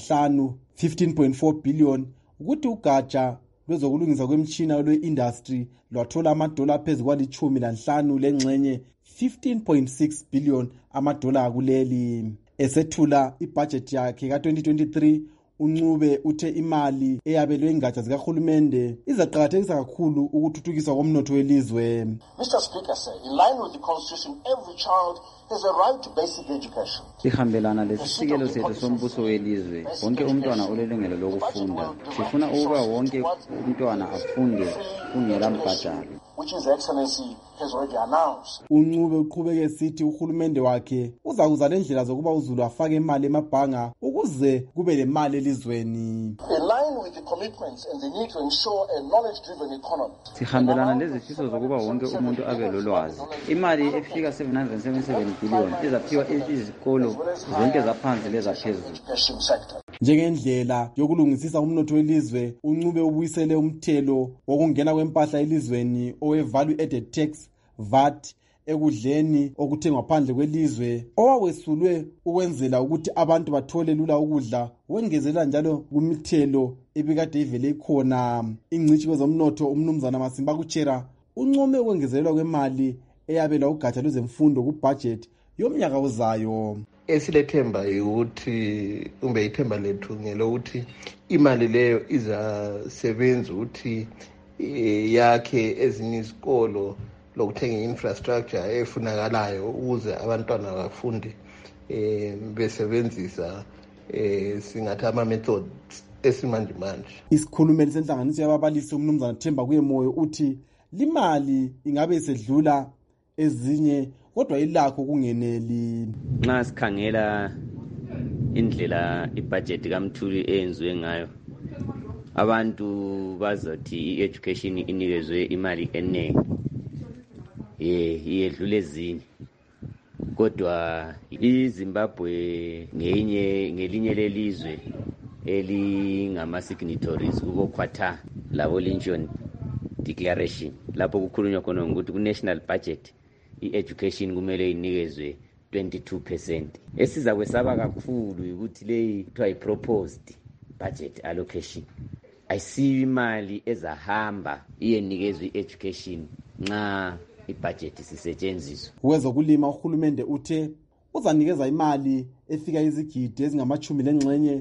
15.4 billion ukuthi ugatsha lwezokulungisa kwemtshina lwe-industry lwathola amadola aphezu kwali-15 lengxenye 15.6 billion amadola kuleli. Esethula ibhajethi yakhe ka-2023 uNcube uthe imali eyabelwe ingatsha zikahulumende izaqakathekisa kakhulu ukuthuthukiswa komnotho welizwe. Mr. Speaker, sir, in line with the Constitution, every child has a right to basic education. Sihambelana lesisekelo sethu sombuso welizwe, wonke umntwana ulelungelo lokufunda. Sifuna ukuba wonke umntwana afunde kungela mbhadalo. Which His Excellency has already announced. Uncube uqhubeke esithi uhulumende wakhe uzakuza lendlela zokuba uZulu afake imali emabhanga ukuze kube lemali elizweni. In line with the commitments and the need to ensure a knowledge-driven economy. Sihambelana lezifiso zokuba wonke umuntu abe lolwazi. Imali efika 777 billion izaphiwa izikolo zonke zaphansi lezaphezulu. Njengendlela yokulungisisa umnotho welizwe, uNcube ubuyisele umthelo wokungena kwempahla elizweni owe value added tax VAT ekudleni okuthengwa phandle kwelizwe owawesulwe ukwenzela ukuthi abantu bathole lula ukudla, wengezela njalo kumithelo ebikade ivele ikhona. Ingcitshi kwezomnotho umnumzana Masimba Kuchera uncome ukwengezelelwa kwemali eyabelwa ugatsha lwezemfundo kubudget yomnyaka ozayo. Esilethemba ukuthi kumbe ithemba lethu ngelokuthi imali leyo izasebenza ukuthi yakhe ezinye izikolo lokuthenga infrastructure efunakalayo ukuze abantwana bafunde besebenzisa singathi ama-methods esimanje. Isikhulumeli senhlanganiso yababalisi umnumzana Themba Kuyemoyo uthi limali ingabe isedlula ezinye kodwa ilakho kungeneli. Nxa sikhangela indlela ibudget kaMthuli eyenziwe ngayo, abantu bazothi i-education inikezwe imali eningi, iyedlule ezinye. Kodwa iZimbabwe ngelinye lelizwe elingama-signatories kubo-Qatar labo Lincoln Declaration, lapho kukhulunywa khona ukuthi ku-national budget i-education kumele inikezwe 22%. Esiza kwesaba kakhulu ukuthi leyi kuthiwa i-proposed budget allocation ayisiyo imali ezahamba iyenikezwe i-education nxa ibudget sisetshenziswa. Kwezokulima uhulumende uthe uzanikeza imali efika izigidi ezingama-10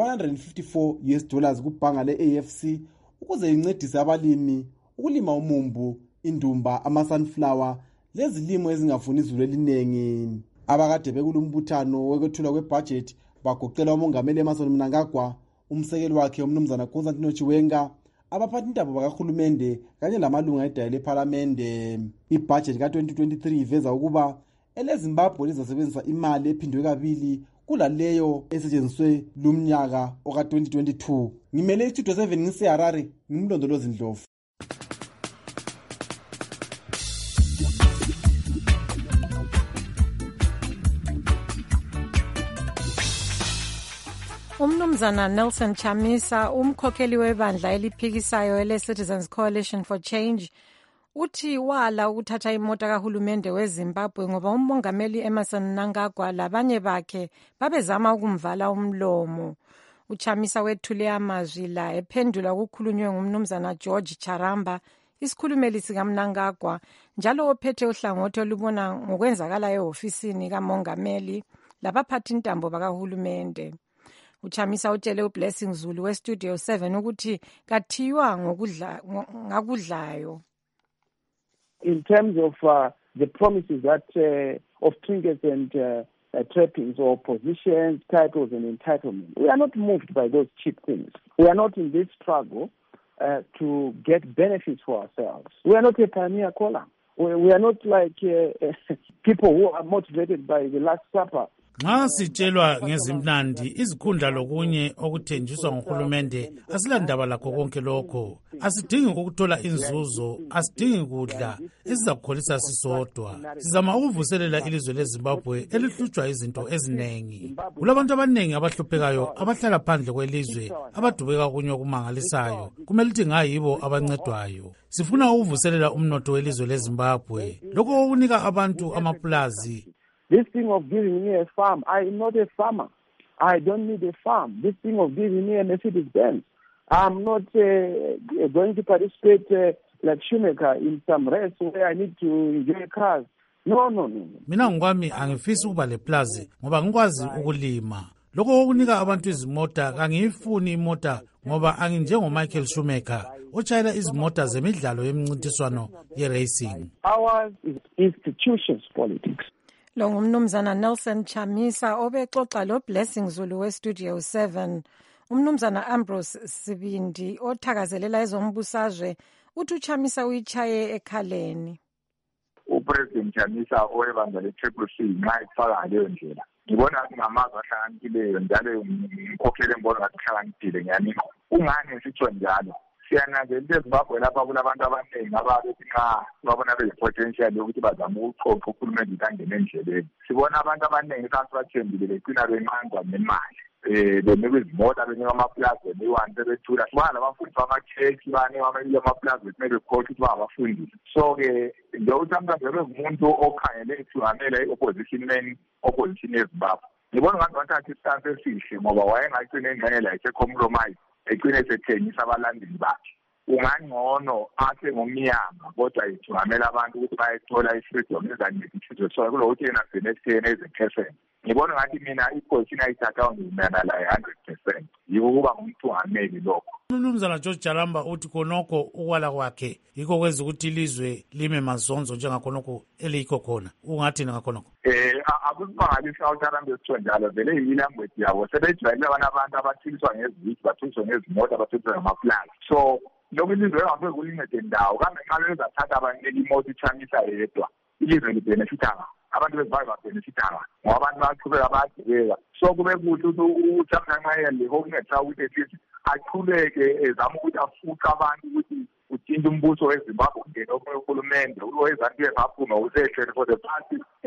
$154 kubhanga le-AFC ukuze incedise abalimi ukulima umumbu, indumba, ama-sunflower lezilimo ezingafuni izulu elinengi. Abakade bekulumbuthano wekwethulwa kwebudget bagoqela umongameli Emmerson Mnangagwa, umsekeli wakhe umnumzana Constantino Chiwenga, abaphathintaba bakahulumende kanye lamalunga edaya lephalamende. Ibudget ka-2023 iveza ukuba eleZimbabwe lizasebenzisa imali ephindwe kabili kulaleyo esetshenziswe lumnyaka oka-2022. Ngimele iStudio 7 ngiseHarare, ngimlondolozi Ndlovu. Umnumzana Nelson Chamisa, umkhokheli webandla eliphikisayo ele-Citizens Coalition for Change, uthi wala ukuthatha imota kahulumende weZimbabwe ngoba umongameli Emmerson Mnangagwa labanye bakhe babezama ukumvala umlomo. UChamisa wethule amazwi la ephendula kukhulunywe ngumnumzana George Charamba, isikhulumeli sikaMnangagwa njalo ophethe uhlangothi olubona ngokwenzakala ehofisini kamongameli labaphathintambo bakahulumende. UChamisa utshele uBlessing Zulu weStudio 7 ukuthi kathiwa ngakudlayo. In terms of the promises that of trinkets and trappings or positions, titles and entitlements, we are not moved by those cheap things. We are not in this struggle to get benefits for ourselves. We are not a pioneer column. We are not like people who are motivated by the Last Supper. Nxa sitshelwa ngezimnandi izikhundla lokunye okuthenjiswa nguhulumende asilandaba lakho konke lokho. Asidingi ukuthola inzuzo, asidingi kudla esizakukholisa sisodwa. Sizama ukuvuselela ilizwe leZimbabwe elihlutshwa izinto ezinengi. Kulabantu abanengi abahluphekayo abahlala phandle kwelizwe abadubeka kunye okumangalisayo. Kumele ukuthi ngayibo abancedwayo. Sifuna ukuvuselela umnotho welizwe leZimbabwe. Lokho okunika abantu amapulazi. This thing of giving me a farm, I am not a farmer. I don't need a farm. This thing of giving me a Mercedes-Benz, I'm not going to participate like Shoemaker in some race where I need to enjoy cars. No. Mina ngokwami angifisi ukuba leplazi ngoba ngikwazi ukulima. Lokho okunika abantu izimota kangiyifuni imota ngoba anginjengoMichael Shoemaker otshayela izimota zemidlalo yemincintiswano ye-racing. Ours is institutions politics. Lo ngumnumzana Nelson Chamisa obexoxa lo Blessing Zulu weStudio 7. Umnumzana Ambrose Sibindi othakazelela ezombusazwe uthi uChamisa uyichaye ekhaleni. uPresident Chamisa owebandla le-Triple C nxa efaka ngaleyo ndlela ngibona ngathi ngamazwi ahlakaniphileyo njalo umkhokheli embona ngathi uhlakaniphile ngiyani ungani sitsho njalo siyananzelela eZimbabwe lapha kulabantu abaningi ababethi nxa babona beyipotential yokuthi bazame ukuxoxa uhulumende angene endleleni. Sibona abantu abaningi sasibathembile becina benqanjwa nemali. benikwa izimota benikwa amaplazi beyiwani sebethula sibana abafundi bama-church bane abanye amaplazi bekumele bekhokhe ukuthi bangabafundisi. So-ke nje ukuthi mhlawumbe bekumuntu okhangele ethungamela i-opposition yeZimbabwe, ngibona ngathi wathatha istansi esihle ngoba wayengagcina engxenye la ese-compromise egcine esethengisa abalandeli bakhe. Ungangcono ase ngomnyama kodwa ithungamela abantu ukuthi bayethola i-freedom ezanyetisizwe so kulokuthi yena senethene ezephesenti. Ngibona ngathi mina i-position ayithatha ngimana la 100% yiko kuba ngumthungameli lokho. Umnumzana George Jalamba uthi khonokho ukwala kwakhe yikho kwenza ukuthi ilizwe lime mazonzo njengakhonokho eliyikho khona. Ungathini ngakhonokho? Akusimangalisa uTarambe esitho njalo vele yilangwethi yabo sebejwayele abantu abathiliswa ngeziviki bathiliswa ngezimota bathiliswa ngamaplazi. So lokhu ilizwe engafike kulincede ndawo kambe nxa bezathatha abanikela imoto ichamisa yedwa ilizwe libhenefitanga abantu bezibayo babhenefitanga ngoba abantu baqhubeka bayagibeka. So kube kuhle ukuthi uTarambe kokuncedisa ukuthi ethi aqhubeke ezama ukuthi afuqe abantu ukuthi utshintshe umbuso weZimbabwe ungene omunye uhulumende uwezantu aphuma usehlele for the past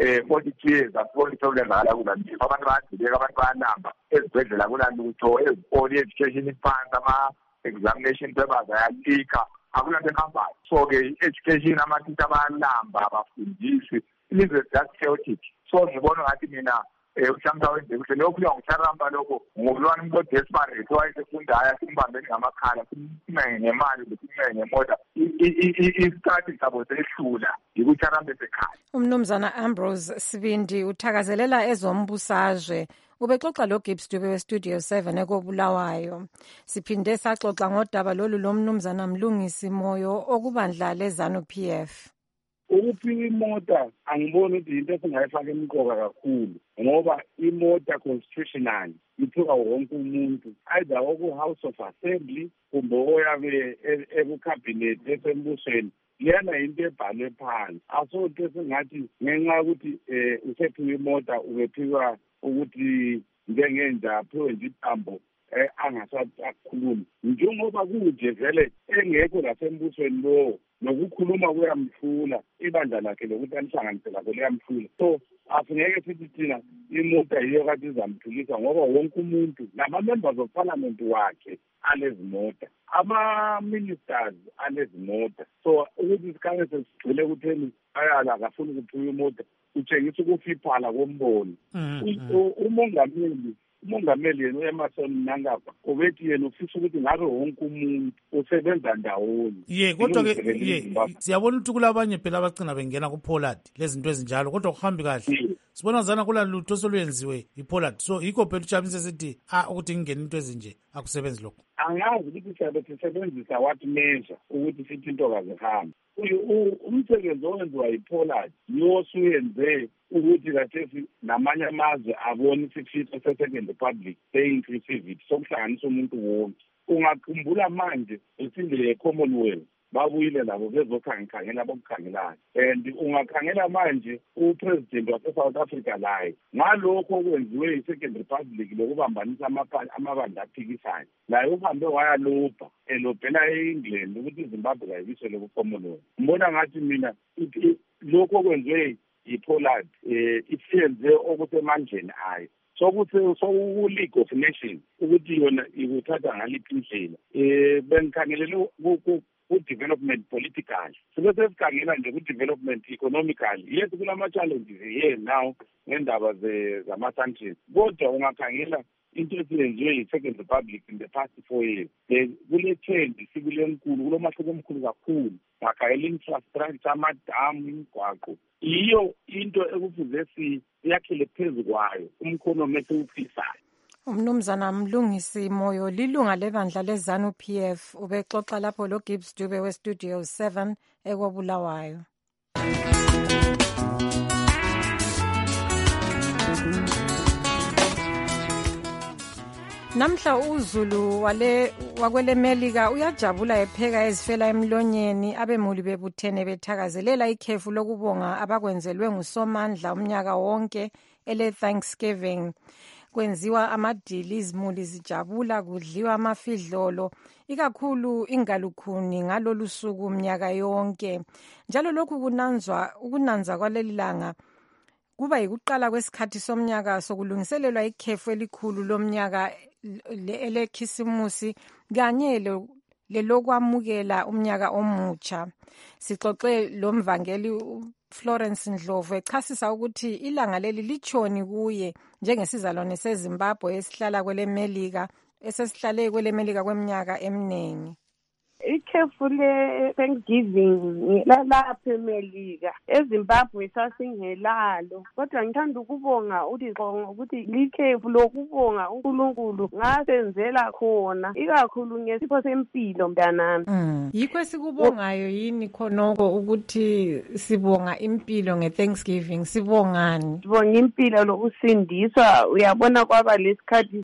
42 years asibona ukuthi okulenzakala kula nje abantu bayagibeka abantu bayalamba ezibhedlela kulalutho ezikole education iphansi ama-examination papers ayalika akulanto ehambayo. So-ke i-education amatitsha bayalamba abafundisi ilizwe just chaotic. So ngibona ngathi mina uShamsa wenze kuhle lokhu kuya ngitharamba lokho ngomlwana umuntu odesperate wayesefundayo simbambeni ngamakhala simncenge ngemali simncenge ngemota isikhathi sabo sehlula yikutharambe sekhaya. Umnumzana Ambrose Sibindi uthakazelela ezombusazwe ubexoxa lo Gibbs Dube we-Studio 7 ekobulawayo. Siphinde saxoxa ngodaba lolu lomnumzana Mlungisi Moyo okubandla leZANU-PF. Ukuphiwa imota angiboni ukuthi into esingayifaka emqoka kakhulu ngoba imota constitutional iphiwa wonke umuntu either oku-House of Assembly kumbe oyabe eku-cabinet esembusweni liyana into ebhalwe phansi. Asonto esingathi ngenxa yokuthi usephiwa imota ubephiwa ukuthi njengenja aphiwe nje itambo angasakhulumi njengoba kunje vele engekho lasembusweni lowo nokukhuluma kuyamhlula ibandla lakhe lokuthi alihlanganise lakho liyamhlula. So asingeke sithi thina imota yiyo kade izamphilisa ngoba wonke umuntu nama-members of parliament wakhe alezimota ama-ministers alezimota. So ukuthi sikhanye sesigcile ukutheni ayala akafuni ukuphiwa imota kutshengisa ukufiphala kombono. Umongameli yena uEmmerson Mnangagwa ubethi yena ufisa ukuthi ngabe wonke umuntu usebenza ndawonye. Kodwa-ke siyabona ukuthi kulabanye phela abagcina bengena kuPollard lezinto ezinjalo kodwa kuhambi kahle. Sibona zana kula lutho osoluyenziwe iPollard. So yikho phela uChamisa sithi ukuthi ngingena into ezinje akusebenzi lokho. Angazi ukuthi siyabe sisebenzisa what measure ukuthi sithi into kazihambi. Umsebenzi owenziwa yiPollard yiwo osuyenze ukuthi kathesi namanye amazwe abone isifiso se-Second Republic se-inclusivity sokuhlanganisa umuntu wonke. Ungakhumbula manje esinde ye-Commonwealth babuyile labo bezokhangela bokukhangelayo and ungakhangela manje upresident wase-South Africa laye ngalokho okwenziwe yi-Second Republic lokubambanisa amabandla aphikisayo laye uhambe wayalobha elobhela e-England ukuthi iZimbabwe kayibisele ku-Commonwealth. Mbona ngathi mina lokho okwenziwe yiPollard isiyenze okusemandleni ayo soku-League of Nations ukuthi yona ikuthatha ngaliphi indlela. Bengikhangelele ku-development political sibe sesikhangela nje ku-development economical. Yes kulama-challenges here now ngendaba zama-sanctions kodwa ungakhangela into esiyenziwe yi-Second Republic in the past 4 years kule change sibile enkulu kulomahluko omkhulu kakhulu ngakhangela infrastructure amadamu imigwaqo iyo into ekufuze siyakhele phezu kwayo umkhono mesewufisayo. Umnumzana Mlungisi Moyo lilunga lebandla leZANU-PF ubexoxa lapho lo Gibbs Dube we-Studio 7 ekobulawayo. Namhla uZulu wakwele Melika uyajabula epheka ezifela emlonyeni abemuli bebuthene bethakazelela ikhefu lokubonga abakwenzelwe nguSomandla umnyaka wonke ele Thanksgiving. Kwenziwa amadili izimuli zijabula kudliwa amafidlolo ikakhulu ingalukhuni ngalolu suku umnyaka yonke. Njalo lokhu ukunanza kwaleli langa kuba yikuqala kwesikhathi somnyaka sokulungiselelwa ikhefu elikhulu lomnyaka elekhisimusi kanye lelokwamukela umnyaka omutsha. Sixoxe lo mvangeli Florence Ndlovu echasisa ukuthi ilanga leli litshoni kuye njengesizalwane seZimbabwe esihlala kwelemelika esesihlale kwelemelika kweminyaka eminingi. Ikhefu le-Thanksgiving lalapha emelika, eZimbabwe sasingelalo, kodwa ngithanda ukubonga ukuthi likhefu lokubonga uNkulunkulu ngasenzela khona, ikakhulu ngesipho sempilo mntanami. Yikho esikubongayo yini khonoko ukuthi sibonga impilo nge-Thanksgiving, sibongani? Sibonga impilo lokusindiswa. Uyabona kwaba lesikhathi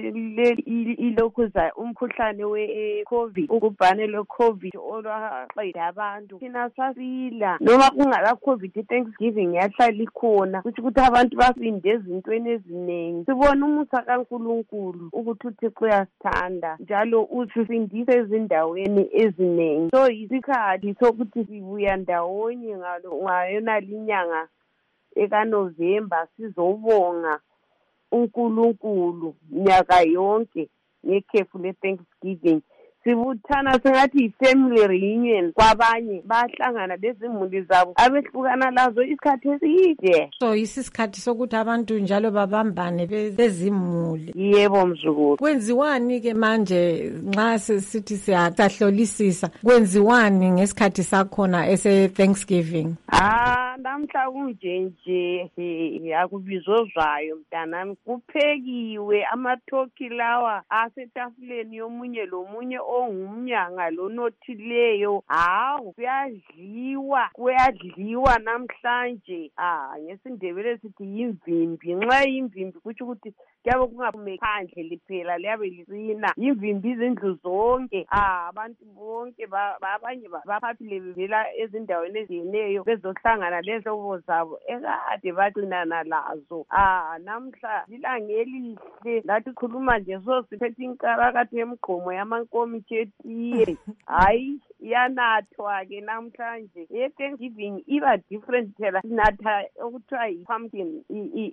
ilokhuza umkhuhlane we-COVID, ukubhane lo-COVID olwaqeda abantu. Thina sasila noma kungala COVID, i-Thanksgiving yahlala ikhona ukuthi abantu basinde ezintweni eziningi. Sibona umusa kaNkulunkulu ukuthi uThixo uyasithanda njalo usisindise ezindaweni eziningi. So isikhathi sokuthi sibuya ndawonye ngayona linyanga ekaNovemba sizobonga uNkulunkulu nyaka yonke ngekhefu le-Thanksgiving. Sibuthana sengathi i-family reunion, kwabanye bahlangana lezimuli zabo abehlukana lazo isikhathi eside. So isikhathi sokuthi abantu njalo babambane bezimuli. Yebo mzukulu. Kwenziwani ke manje nxa sesithi siyahlolisisa, kwenziwani ngesikhathi sakhona ese-Thanksgiving? Namhla kunjenje akubizozwayo mntanami, kuphekiwe amathoki lawa asetafuleni yomunye lomunye ongumnyanga lonothileyo. Hawu, kuyadliwa namhlanje. NgesiNdebele sithi yimvimbi. Nxa yimvimbi kutsho ukuthi kuyabe kungaphumi phandle liphela, liyabe lisina yimvimbi izindlu zonke. Abantu bonke abanye baphaphile bevela ezindaweni eziyeneyo bezohlangana lehlobo zabo ekade baxinana lazo. Namhla lilanga elihle, lathi khuluma nje siphethe inkarakatha yemgqomo yamankomitsho etiye. Hayi, yanathwa ke namhlanje. I-Thanksgiving iba different phela, sinatha okuthiwa yi-pumpkin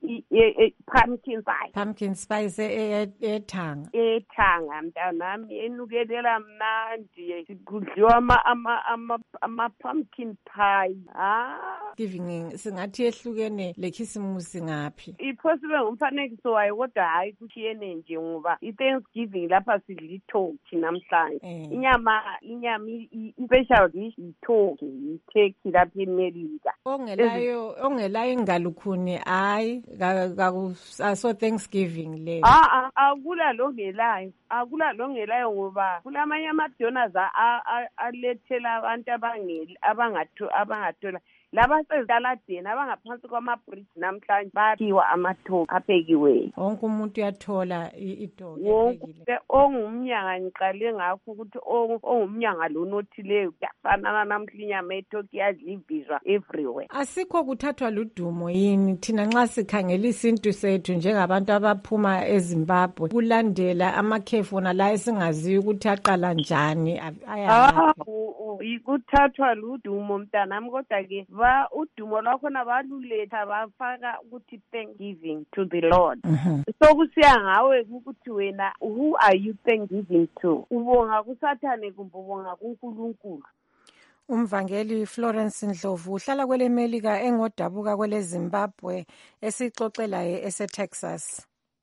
pie. Pumpkin spice ethanga. Ethanga mntanami, enukelela mnandi. Kudliwa ama-pumpkin pie. Giving singathi ehlukene lekhisimusi ngaphi? Iphosibe ngumfanekiso wayo, kodwa hayi kushiyene nje ngoba i-Thanksgiving lapha sidla ithoki namhlanje. Inyama i-special dish i-turkey lapha emelika. Ongelayo ingalukhuni hayi so Thanksgiving le. Akula longelayo ngoba kulamanye ama-donors alethela abantu abangathola laba sezitaladeni abangaphansi kwama-bridge namhlanje baphiwa amathoki aphekiweyo. Wonke umuntu uyathola itoki ephekile. Ongumnyanga ngiqale ngakho ukuthi ongumnyanga lonothileyo kuyafanana namhla inyama ethoki yadlivizwa everywhere. Asikho kuthathwa ludumo yini thina nxa sikhangela isintu sethu njengabantu abaphuma eZimbabwe kulandela amakhefu la esingaziyo ukuthi aqala njani? Kuthathwa ludumo mntanami, kodwa ke udumo lwakhona baluletha bafaka ukuthi Thanksgiving to the Lord. So kusiya ngawe ukuthi wena who are you thanksgiving to? Ubonga kuSathane kumbe ubonga kuNkulunkulu? Umvangeli Florence Ndlovu uhlala kwelemelika engodabuka kweleZimbabwe esixoxela ese-Texas.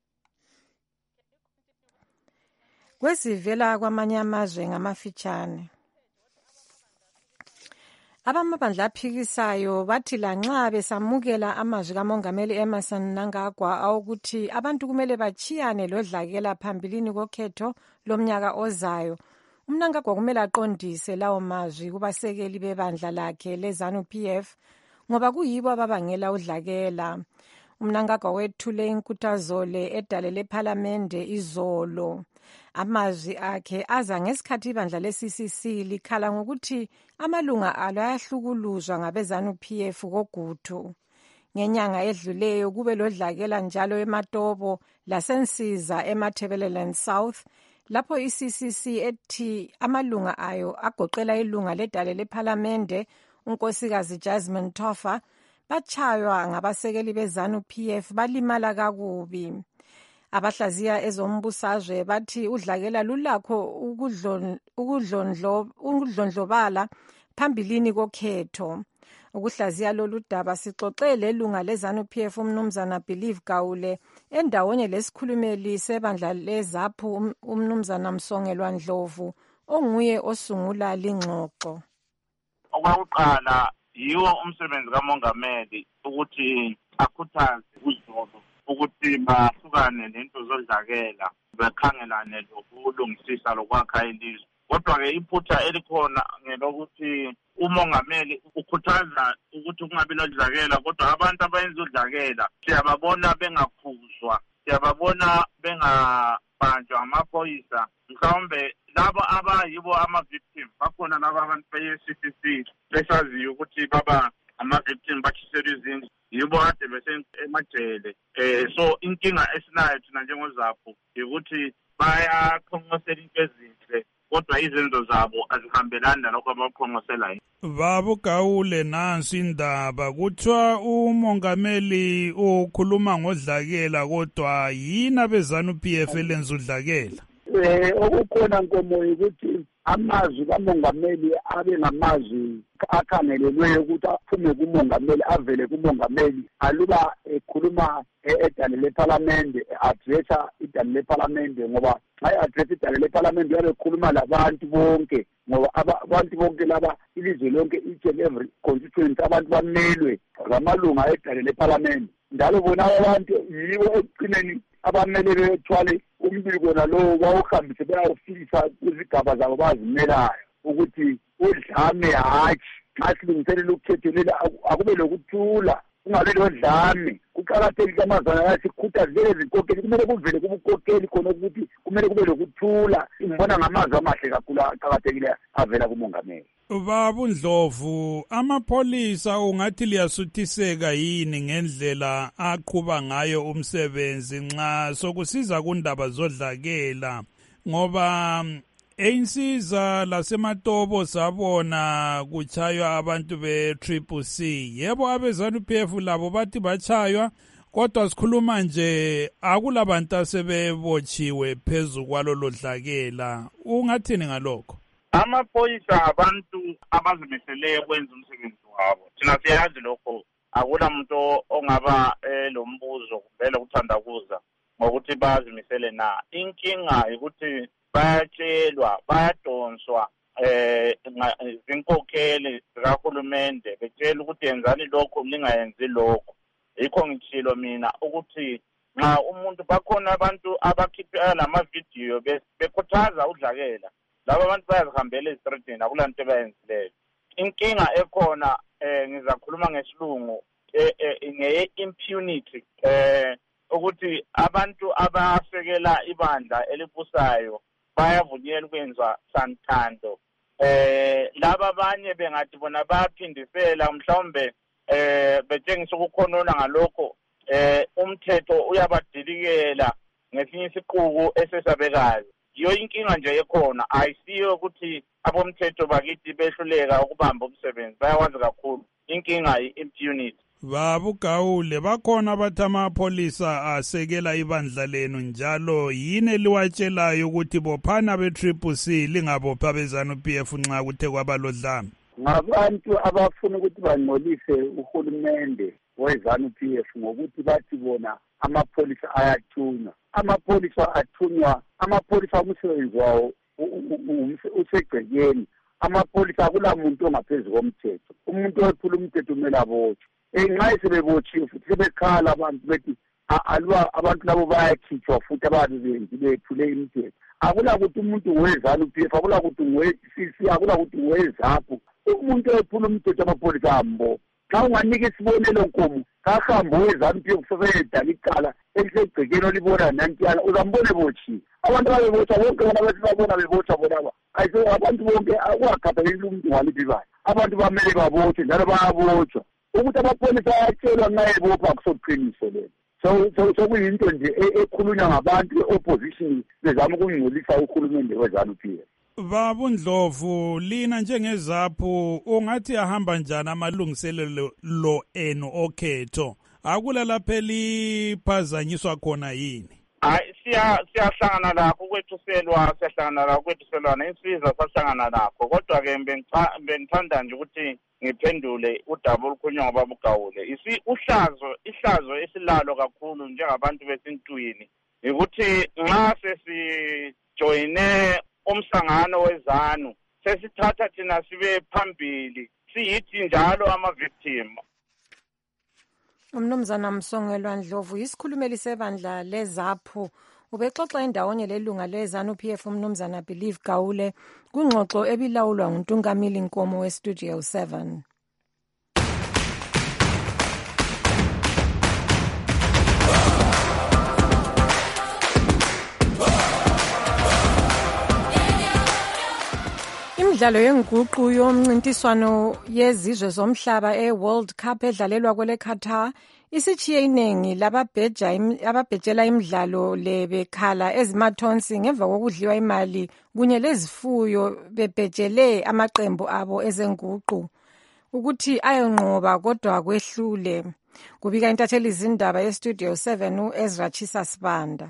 Kwesivela kwamanye amazwe ngamafitshane. Abamabandla aphikisayo bathi lanxa besamukela amazwi kaMongameli Emmerson Mnangagwa awukuthi abantu kumele bachiyane lodlakela phambilini kokhetho lomnyaka ozayo, uMnangagwa kumele aqondise lawo mazwi kubasekeli bebandla lakhe leZANU-PF ngoba kuyibo ababangela udlakela. uMnangagwa wethule inkuthazo edale lephalamende izolo. Amazwi akhe aza ngesikhathi ibandla le-CCC likhala ngokuthi amalunga alo ayahlukuluzwa ngabeZANU-PF koGutu. Ngenyanga edluleyo kube lodlakela njalo eMatobo laseNsiza eMatabeleland South, lapho i-CCC ethi amalunga ayo agoqela ilunga ledale lephalamende unkosikazi Jasmine Toffa batshaywa ngabasekeli beZANU-PF balimala kakubi. Abahlaziya ezombusazwe bathi udlakela lulakho ukudlondlobala phambilini kokhetho. Ukuhlaziya lolu daba sixoxe lelunga leZANU-PF umnumzana Believe Gawule endawonye lesikhulumeli sebandla leZAPHU umnumzana Msongelwa Ndlovu onguye osungula lingxoxo. Okwakuqala yiwo umsebenzi kamongameli ukuthi akhuthaze uzulu ukuthi bahlukane nento zodlakela bekhangelane lokulungisisa lokwakha ilizwe. Kodwa-ke iphutha elikhona ngelokuthi umongameli ukhuthaza ukuthi kungabi nodlakela, kodwa abantu abayenza udlakela siyababona bengakhuzwa, siyababona bengabanjwa amaphoyisa. Mhlawumbe labo abayibo ama-victim bakhona laba abantu be-CCC besaziyo ukuthi baba ama-victim batshiselwe izindlu, yibo kade besemajele. So inkinga esinayo thina njengoZAPHU ukuthi bayaqhongosela into ezinhle kodwa izenzo zabo azihambelani nalokho abakuqhongoselayo. Baba Gawule, nansi indaba kuthiwa umongameli ukhuluma ngodlakela kodwa yini abeZANU-PF elenza udlakela? Okukhona Nkomo ukuthi amazwi kamongameli abe ngamazwi akhangelelweyo ukuthi aphume kumongameli avele kumongameli aluba ekhuluma edale lephalamende addressa idale lephalamende, ngoba xa addressa idale lephalamende uyabe ekhuluma labantu bonke, ngoba abantu bonke laba ilizwe lonke each and every constituency abantu bamelwe ngamalunga edale lephalamende. Njalo bona abantu yibo ekugcineni abamele bethwale umbiko nalowo bawuhambise bayawufisa kwizigaba zabo bazimelayo ukuthi udlame hatshi xa silungiselela ukukhethelela akube lokuthula kungabe lodlame. Kuqakathekile amazwana yasikhuthaze izinkokeli, kumele kuvele kubukokeli khona ukuthi kumele kube lokuthula. Ngibona ngamazwi amahle kakhulu aqakathekile avela kumongameli. Baba Ndlovu, amapholisa ungathi liyasuthiseka yini ngendlela aqhuba ngayo umsebenzi nxa sokusiza kundaba zodlakela? Ngoba einsiza lasematobo sabona kuchaywa abantu be-CCC. Yebo abeZANU-PF labo bathi bachaywa, kodwa sikhuluma nje akulabantu asebebotshiwe phezu kwalolo dlakela. Ungathini ngalokho? Amaphoyisa abantu abazimiseleyo kwenza umsebenzi wabo. Thina siyazi lokho, akula muntu ongaba lo mbuzo vele ukuthandakuza ngokuthi bazimisele na. Inkinga ukuthi bayatshelwa, bayadonswa zinkokheli zikahulumende betshela ukuthi yenzani lokho lingayenzi lokho. Yikho ngitshilo mina ukuthi nxa umuntu bakhona abantu abakhipha lamavidiyo bekhuthaza udlakela, laba abantu bayazihambela ezitradini akulanto bayenzileyo. Inkinga ekhona ngizakhuluma ngesilungu nge-impunity, ukuthi abantu abasekela ibandla elibusayo bayavunyelwa ukwenza santhando. Laba abanye bengathi bona bayaphindisela mhlawumbe betshengisa ukukhonona ngalokho, umthetho uyabadilikela ngesinye isiquku esesabekayo. Yiyo inkinga nje ekhona, ayisiyo ukuthi abomthetho bakithi behluleka ukubamba umsebenzi, bayawazi kakhulu. Inkinga yi-impunity. Baba Gawule, bakhona abathi amapholisa asekela ibandla lenu njalo yini eliwatshelayo ukuthi bophana be-CCC lingabopha beZANU-PF nxa kuthe kwaba lodlame? Ngabantu abafuna ukuthi bangcolise uhulumende weZANU-PF ngokuthi bathi bona amapholisa ayathunywa. Amapholisa athunywa, amapholisa umsebenzi wawo usegcekeni. Amapholisa akula muntu ongaphezulu komthetho. Umuntu ophula umthetho kumele abotshwe. Nxa sebebotshiwe futhi sebekhala abantu bethi aluba abantu labo bayakhitshwa futhi ababe bephule imithetho. Akula ukuthi umuntu weZANU-PF, akula ukuthi we-CC, akula ukuthi weZAPHU. Umuntu ophula umthetho amapholisa ambo. Xa unganika isibonelo Nkomo, kahambo weZANU-PF kusebedala icala elisegcekeni olibona nantiyana uzambone botshiwe. Abantu babebotshwa bonke bona bethi babona bebotshwa bonaba. Ayise abantu bonke akukhathalekile umuntu waliphi ibala. Abantu bamele babotshwe njalo bayabotshwa. Ukuthi amapholisa ayatshelwa nxa ebopha akusoqiniso lelo. So kuyinto nje ekhulunywa ngabantu e-opposition bezama ukungcolisa uhulumende weZANU-PF. Babundlovu, lina njengezaphu ungathi ahamba njani amalungiselelo enu okhetho? Akula lapha eliphazanyiswa khona yini? Hayi, siyahlangana lakho kwethuselwa, siyahlangana lakho kwethuselwana, insiza sahlangana lakho. Kodwa-ke bengithanda nje ukuthi ngiphendule udaba olukhulunywa ngobaba uGawule. Ihlazo esilalo kakhulu njengabantu besintwini ukuthi nxa sesijoyine umhlangano wezanu sesithatha thina sibe phambili siyithi njalo ama-victim. Umnumzana Msongelwa Ndlovu isikhulumeli sebandla lezaphu ubexoxa endawonye lelunga leZANU-PF umnumzana Believe Gawule kungxoxo ebilawulwa nguNtungamili Nkomo weStudio 7. Imidlalo yenguqu yomncintiswano yezizwe zomhlaba eWorld Cup edlalelwa kwele Qatar isitshiye iningi lababhejela imidlalo lebekhala ezimathonsi ngemva kokudliwa imali kunye lezifuyo bebhejele amaqembu abo ezenguqu ukuthi ayonqoba kodwa kwehlule. Kubika intatheli izindaba yeStudio 7 uEzra Chisa Sibanda.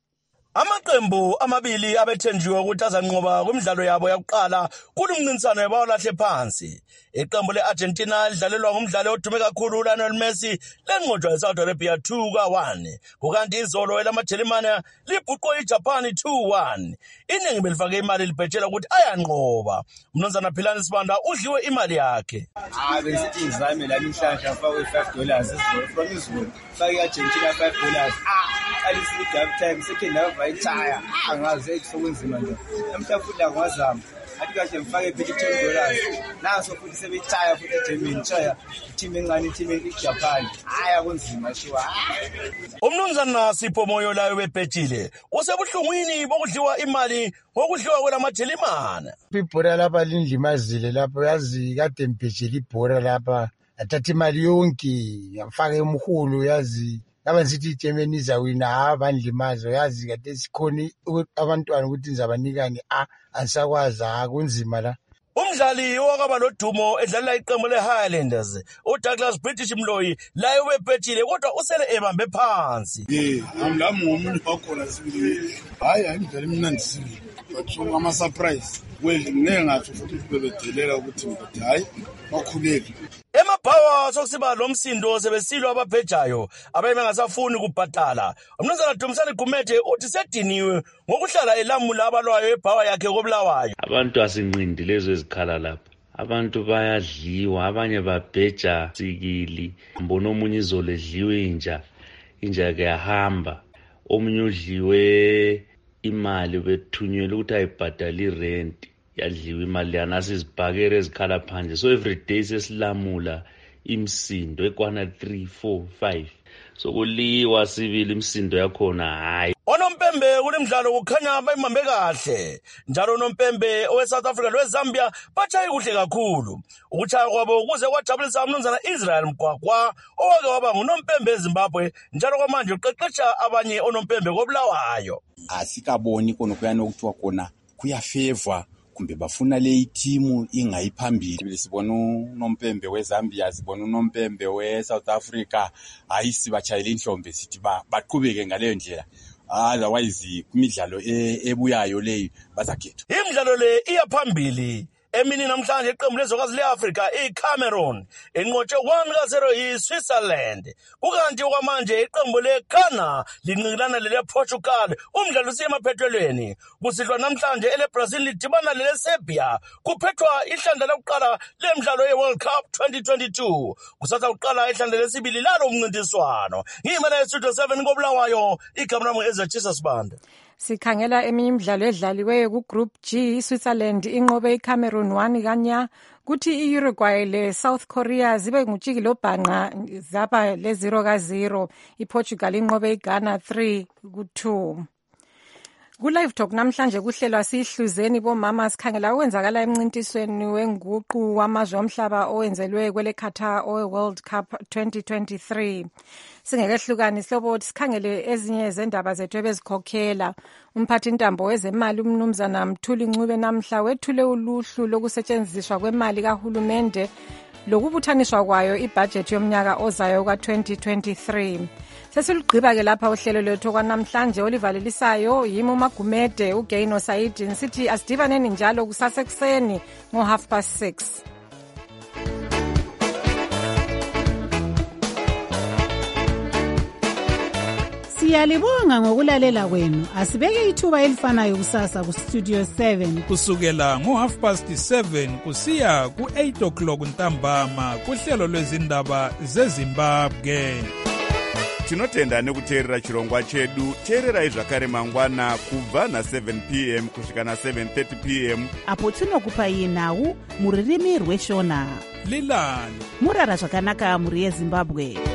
Amaqembu amabili abethenjiwe ukuthi azanqoba kwimidlalo yabo yokuqala kulumncintiswano yabawalahle phansi. Iqembu leArgentina lidlalelwa ngumdlali odume kakhulu uLionel Messi lenqotshwa eSaudi Arabia 2-1. Kukanti izolo elamaJalimane libhuqwe iJapan 2-1. Iningi belifake imali libhejela ukuthi ayanqoba. Mnumzana Philani Sibanda udliwe imali yakhe. Besithi ngizame la inhlahla afakwe $5 from izolo. Fake iArgentina $5. Alisi double time second half ayitshaya angaze ekusebenzima nje namhla futhi angwazama athi kahle mfake phela $10 naso futhi sebetshaya futhi eGermany tshaya team encane team eJapan haya kunzima shiwa. Umnumzana Sipho Moyo layo bebhejile usebuhlungwini bokudliwa imali ngokudliwa kwelamaJalimane. Ibhora lapha lindlimazile lapho yazi kade mbhejile ibhora lapha athatha imali yonke yamfaka emhulu yazi Aba nsithi iGermany izawina abandlimazo yazi kade sikhoni abantwana ukuthi nizabanikani ansakwazi kunzima la. Umdlali owakaba lodumo edlalela iqembu leHighlanders uDouglas British Mloyi laye ubebhejile kodwa usele ebambe phansi. Nami ngomunye wakhona sibili. Hayi imidlalo emnandi sibili. Bathunga ama surprise. Ngeke ngathi futhi bebedelela ukuthi ngithi hayi bakhuleke. Emabhawa sokusiba lomsindo sebesilwa ababhejayo abeme ngasafuni kubhadala. Umnumzana Dumisani Gumede uthi sediniwe ngokuhlala elamula abalwayo ebhawa yakhe kobulawayo. Abantu asinqindi lezo ezikhala lapha. Abantu bayadliwa, abanye babheja sikili. Mbona omunye izolo edliwe inja ke yahamba. Omunye udliwe imali bethunyelwe ukuthi ayibhadale irent. Yadliwa imali yanasi izibhakere ezikhala phandle. So every day sesilamula imsindo ekwana 3, 4, 5. So kuliwa sibili imsindo yakhona hayi. Onompembe kulemidlalo kukhanya bayimambe kahle. Njalo onompembe oweSouth Africa loweZambia batshaye kuhle kakhulu. Ukuchaya kwabo kuze kwajabulisa umnumzana Israel Mgwagwa owake waba ngunompembe eZimbabwe njalo kwamanje uqeqesha abanye onompembe kobulawayo. Asikaboni konokuyana ukuthiwa khona kuyafeva kumbe bafuna le team ingayiphambili. Sibona unompembe weZambia, sibona unompembe weSouth Africa, hayi sibachayela inhlombe sithi baqhubeke ngaleyo ndlela. Otherwise kumidlalo ebuyayo leyo bazakhetha. Imidlalo le iyaphambili. Emini namhlanje iqembu lezokazi leAfrica iCameroon enqotshe 1-0 iSwitzerland. Kukanti okwamanje iqembu leGhana linqikilana lelePortugal. Umdlalo usiye emaphethelweni. Kusihlwa namhlanje eleBrazil lidibana leleSerbia. Kuphethwa ihlandla lokuqala lemidlalo yeWorld Cup 2022. Kusatha uqala ihlandla lesibili lalo umncintiswano. Ngimele eStudio 7 kobulawayo igama lami Ezra Chisa Sibanda. Sikhangela eminye imidlalo edlaliweyo kuGroup G. iSwitzerland inqobe iCameroon 1-0. Kuthi iUruguay leSouth Korea zibe ngutshiki lobhanqa zaba le0-0. iPortugal inqobe iGhana 3-2. Ku-Live Talk namhlanje kuhlelwa sihluzeni bomama sikhangela okwenzakala emncintisweni wenguqu wamazwe omhlaba owenzelwe kwele Qatar World Cup 2023. Singekehlukani sihloboti sikhangele ezinye zendaba zethu ebezikhokhela. Umphathi ntambo wezemali umnumzana Mthuli Ncube namhla wethule uluhlu lokusetshenziswa kwemali kahulumende lokubuthaniswa kwayo ibudget yomnyaka ozayo ka-2023. Sesilugqiba ke lapha uhlelo lwethu kwanamhlanje olivalelisayo yimi uMagumede uGaino Saidi nsithi asidibaneni njalo kusasa ekseni ngo6:30. Siyalibonga ngokulalela kwenu. Asibeke ithuba elifanayo kusasa ku Studio 7 kusukela ngo7:30 kusiya ku8 o'clock ntambama kuhlelo lwezindaba zeZimbabwe. Tinotenda nekuteerera chirongwa chedu. Teererai zvakare mangwana kubva na7 p.m. kusvika na7:30 p.m. apo tinokupai nhau muririmi rweshona. Lilani murara zvakanaka muri yeZimbabwe.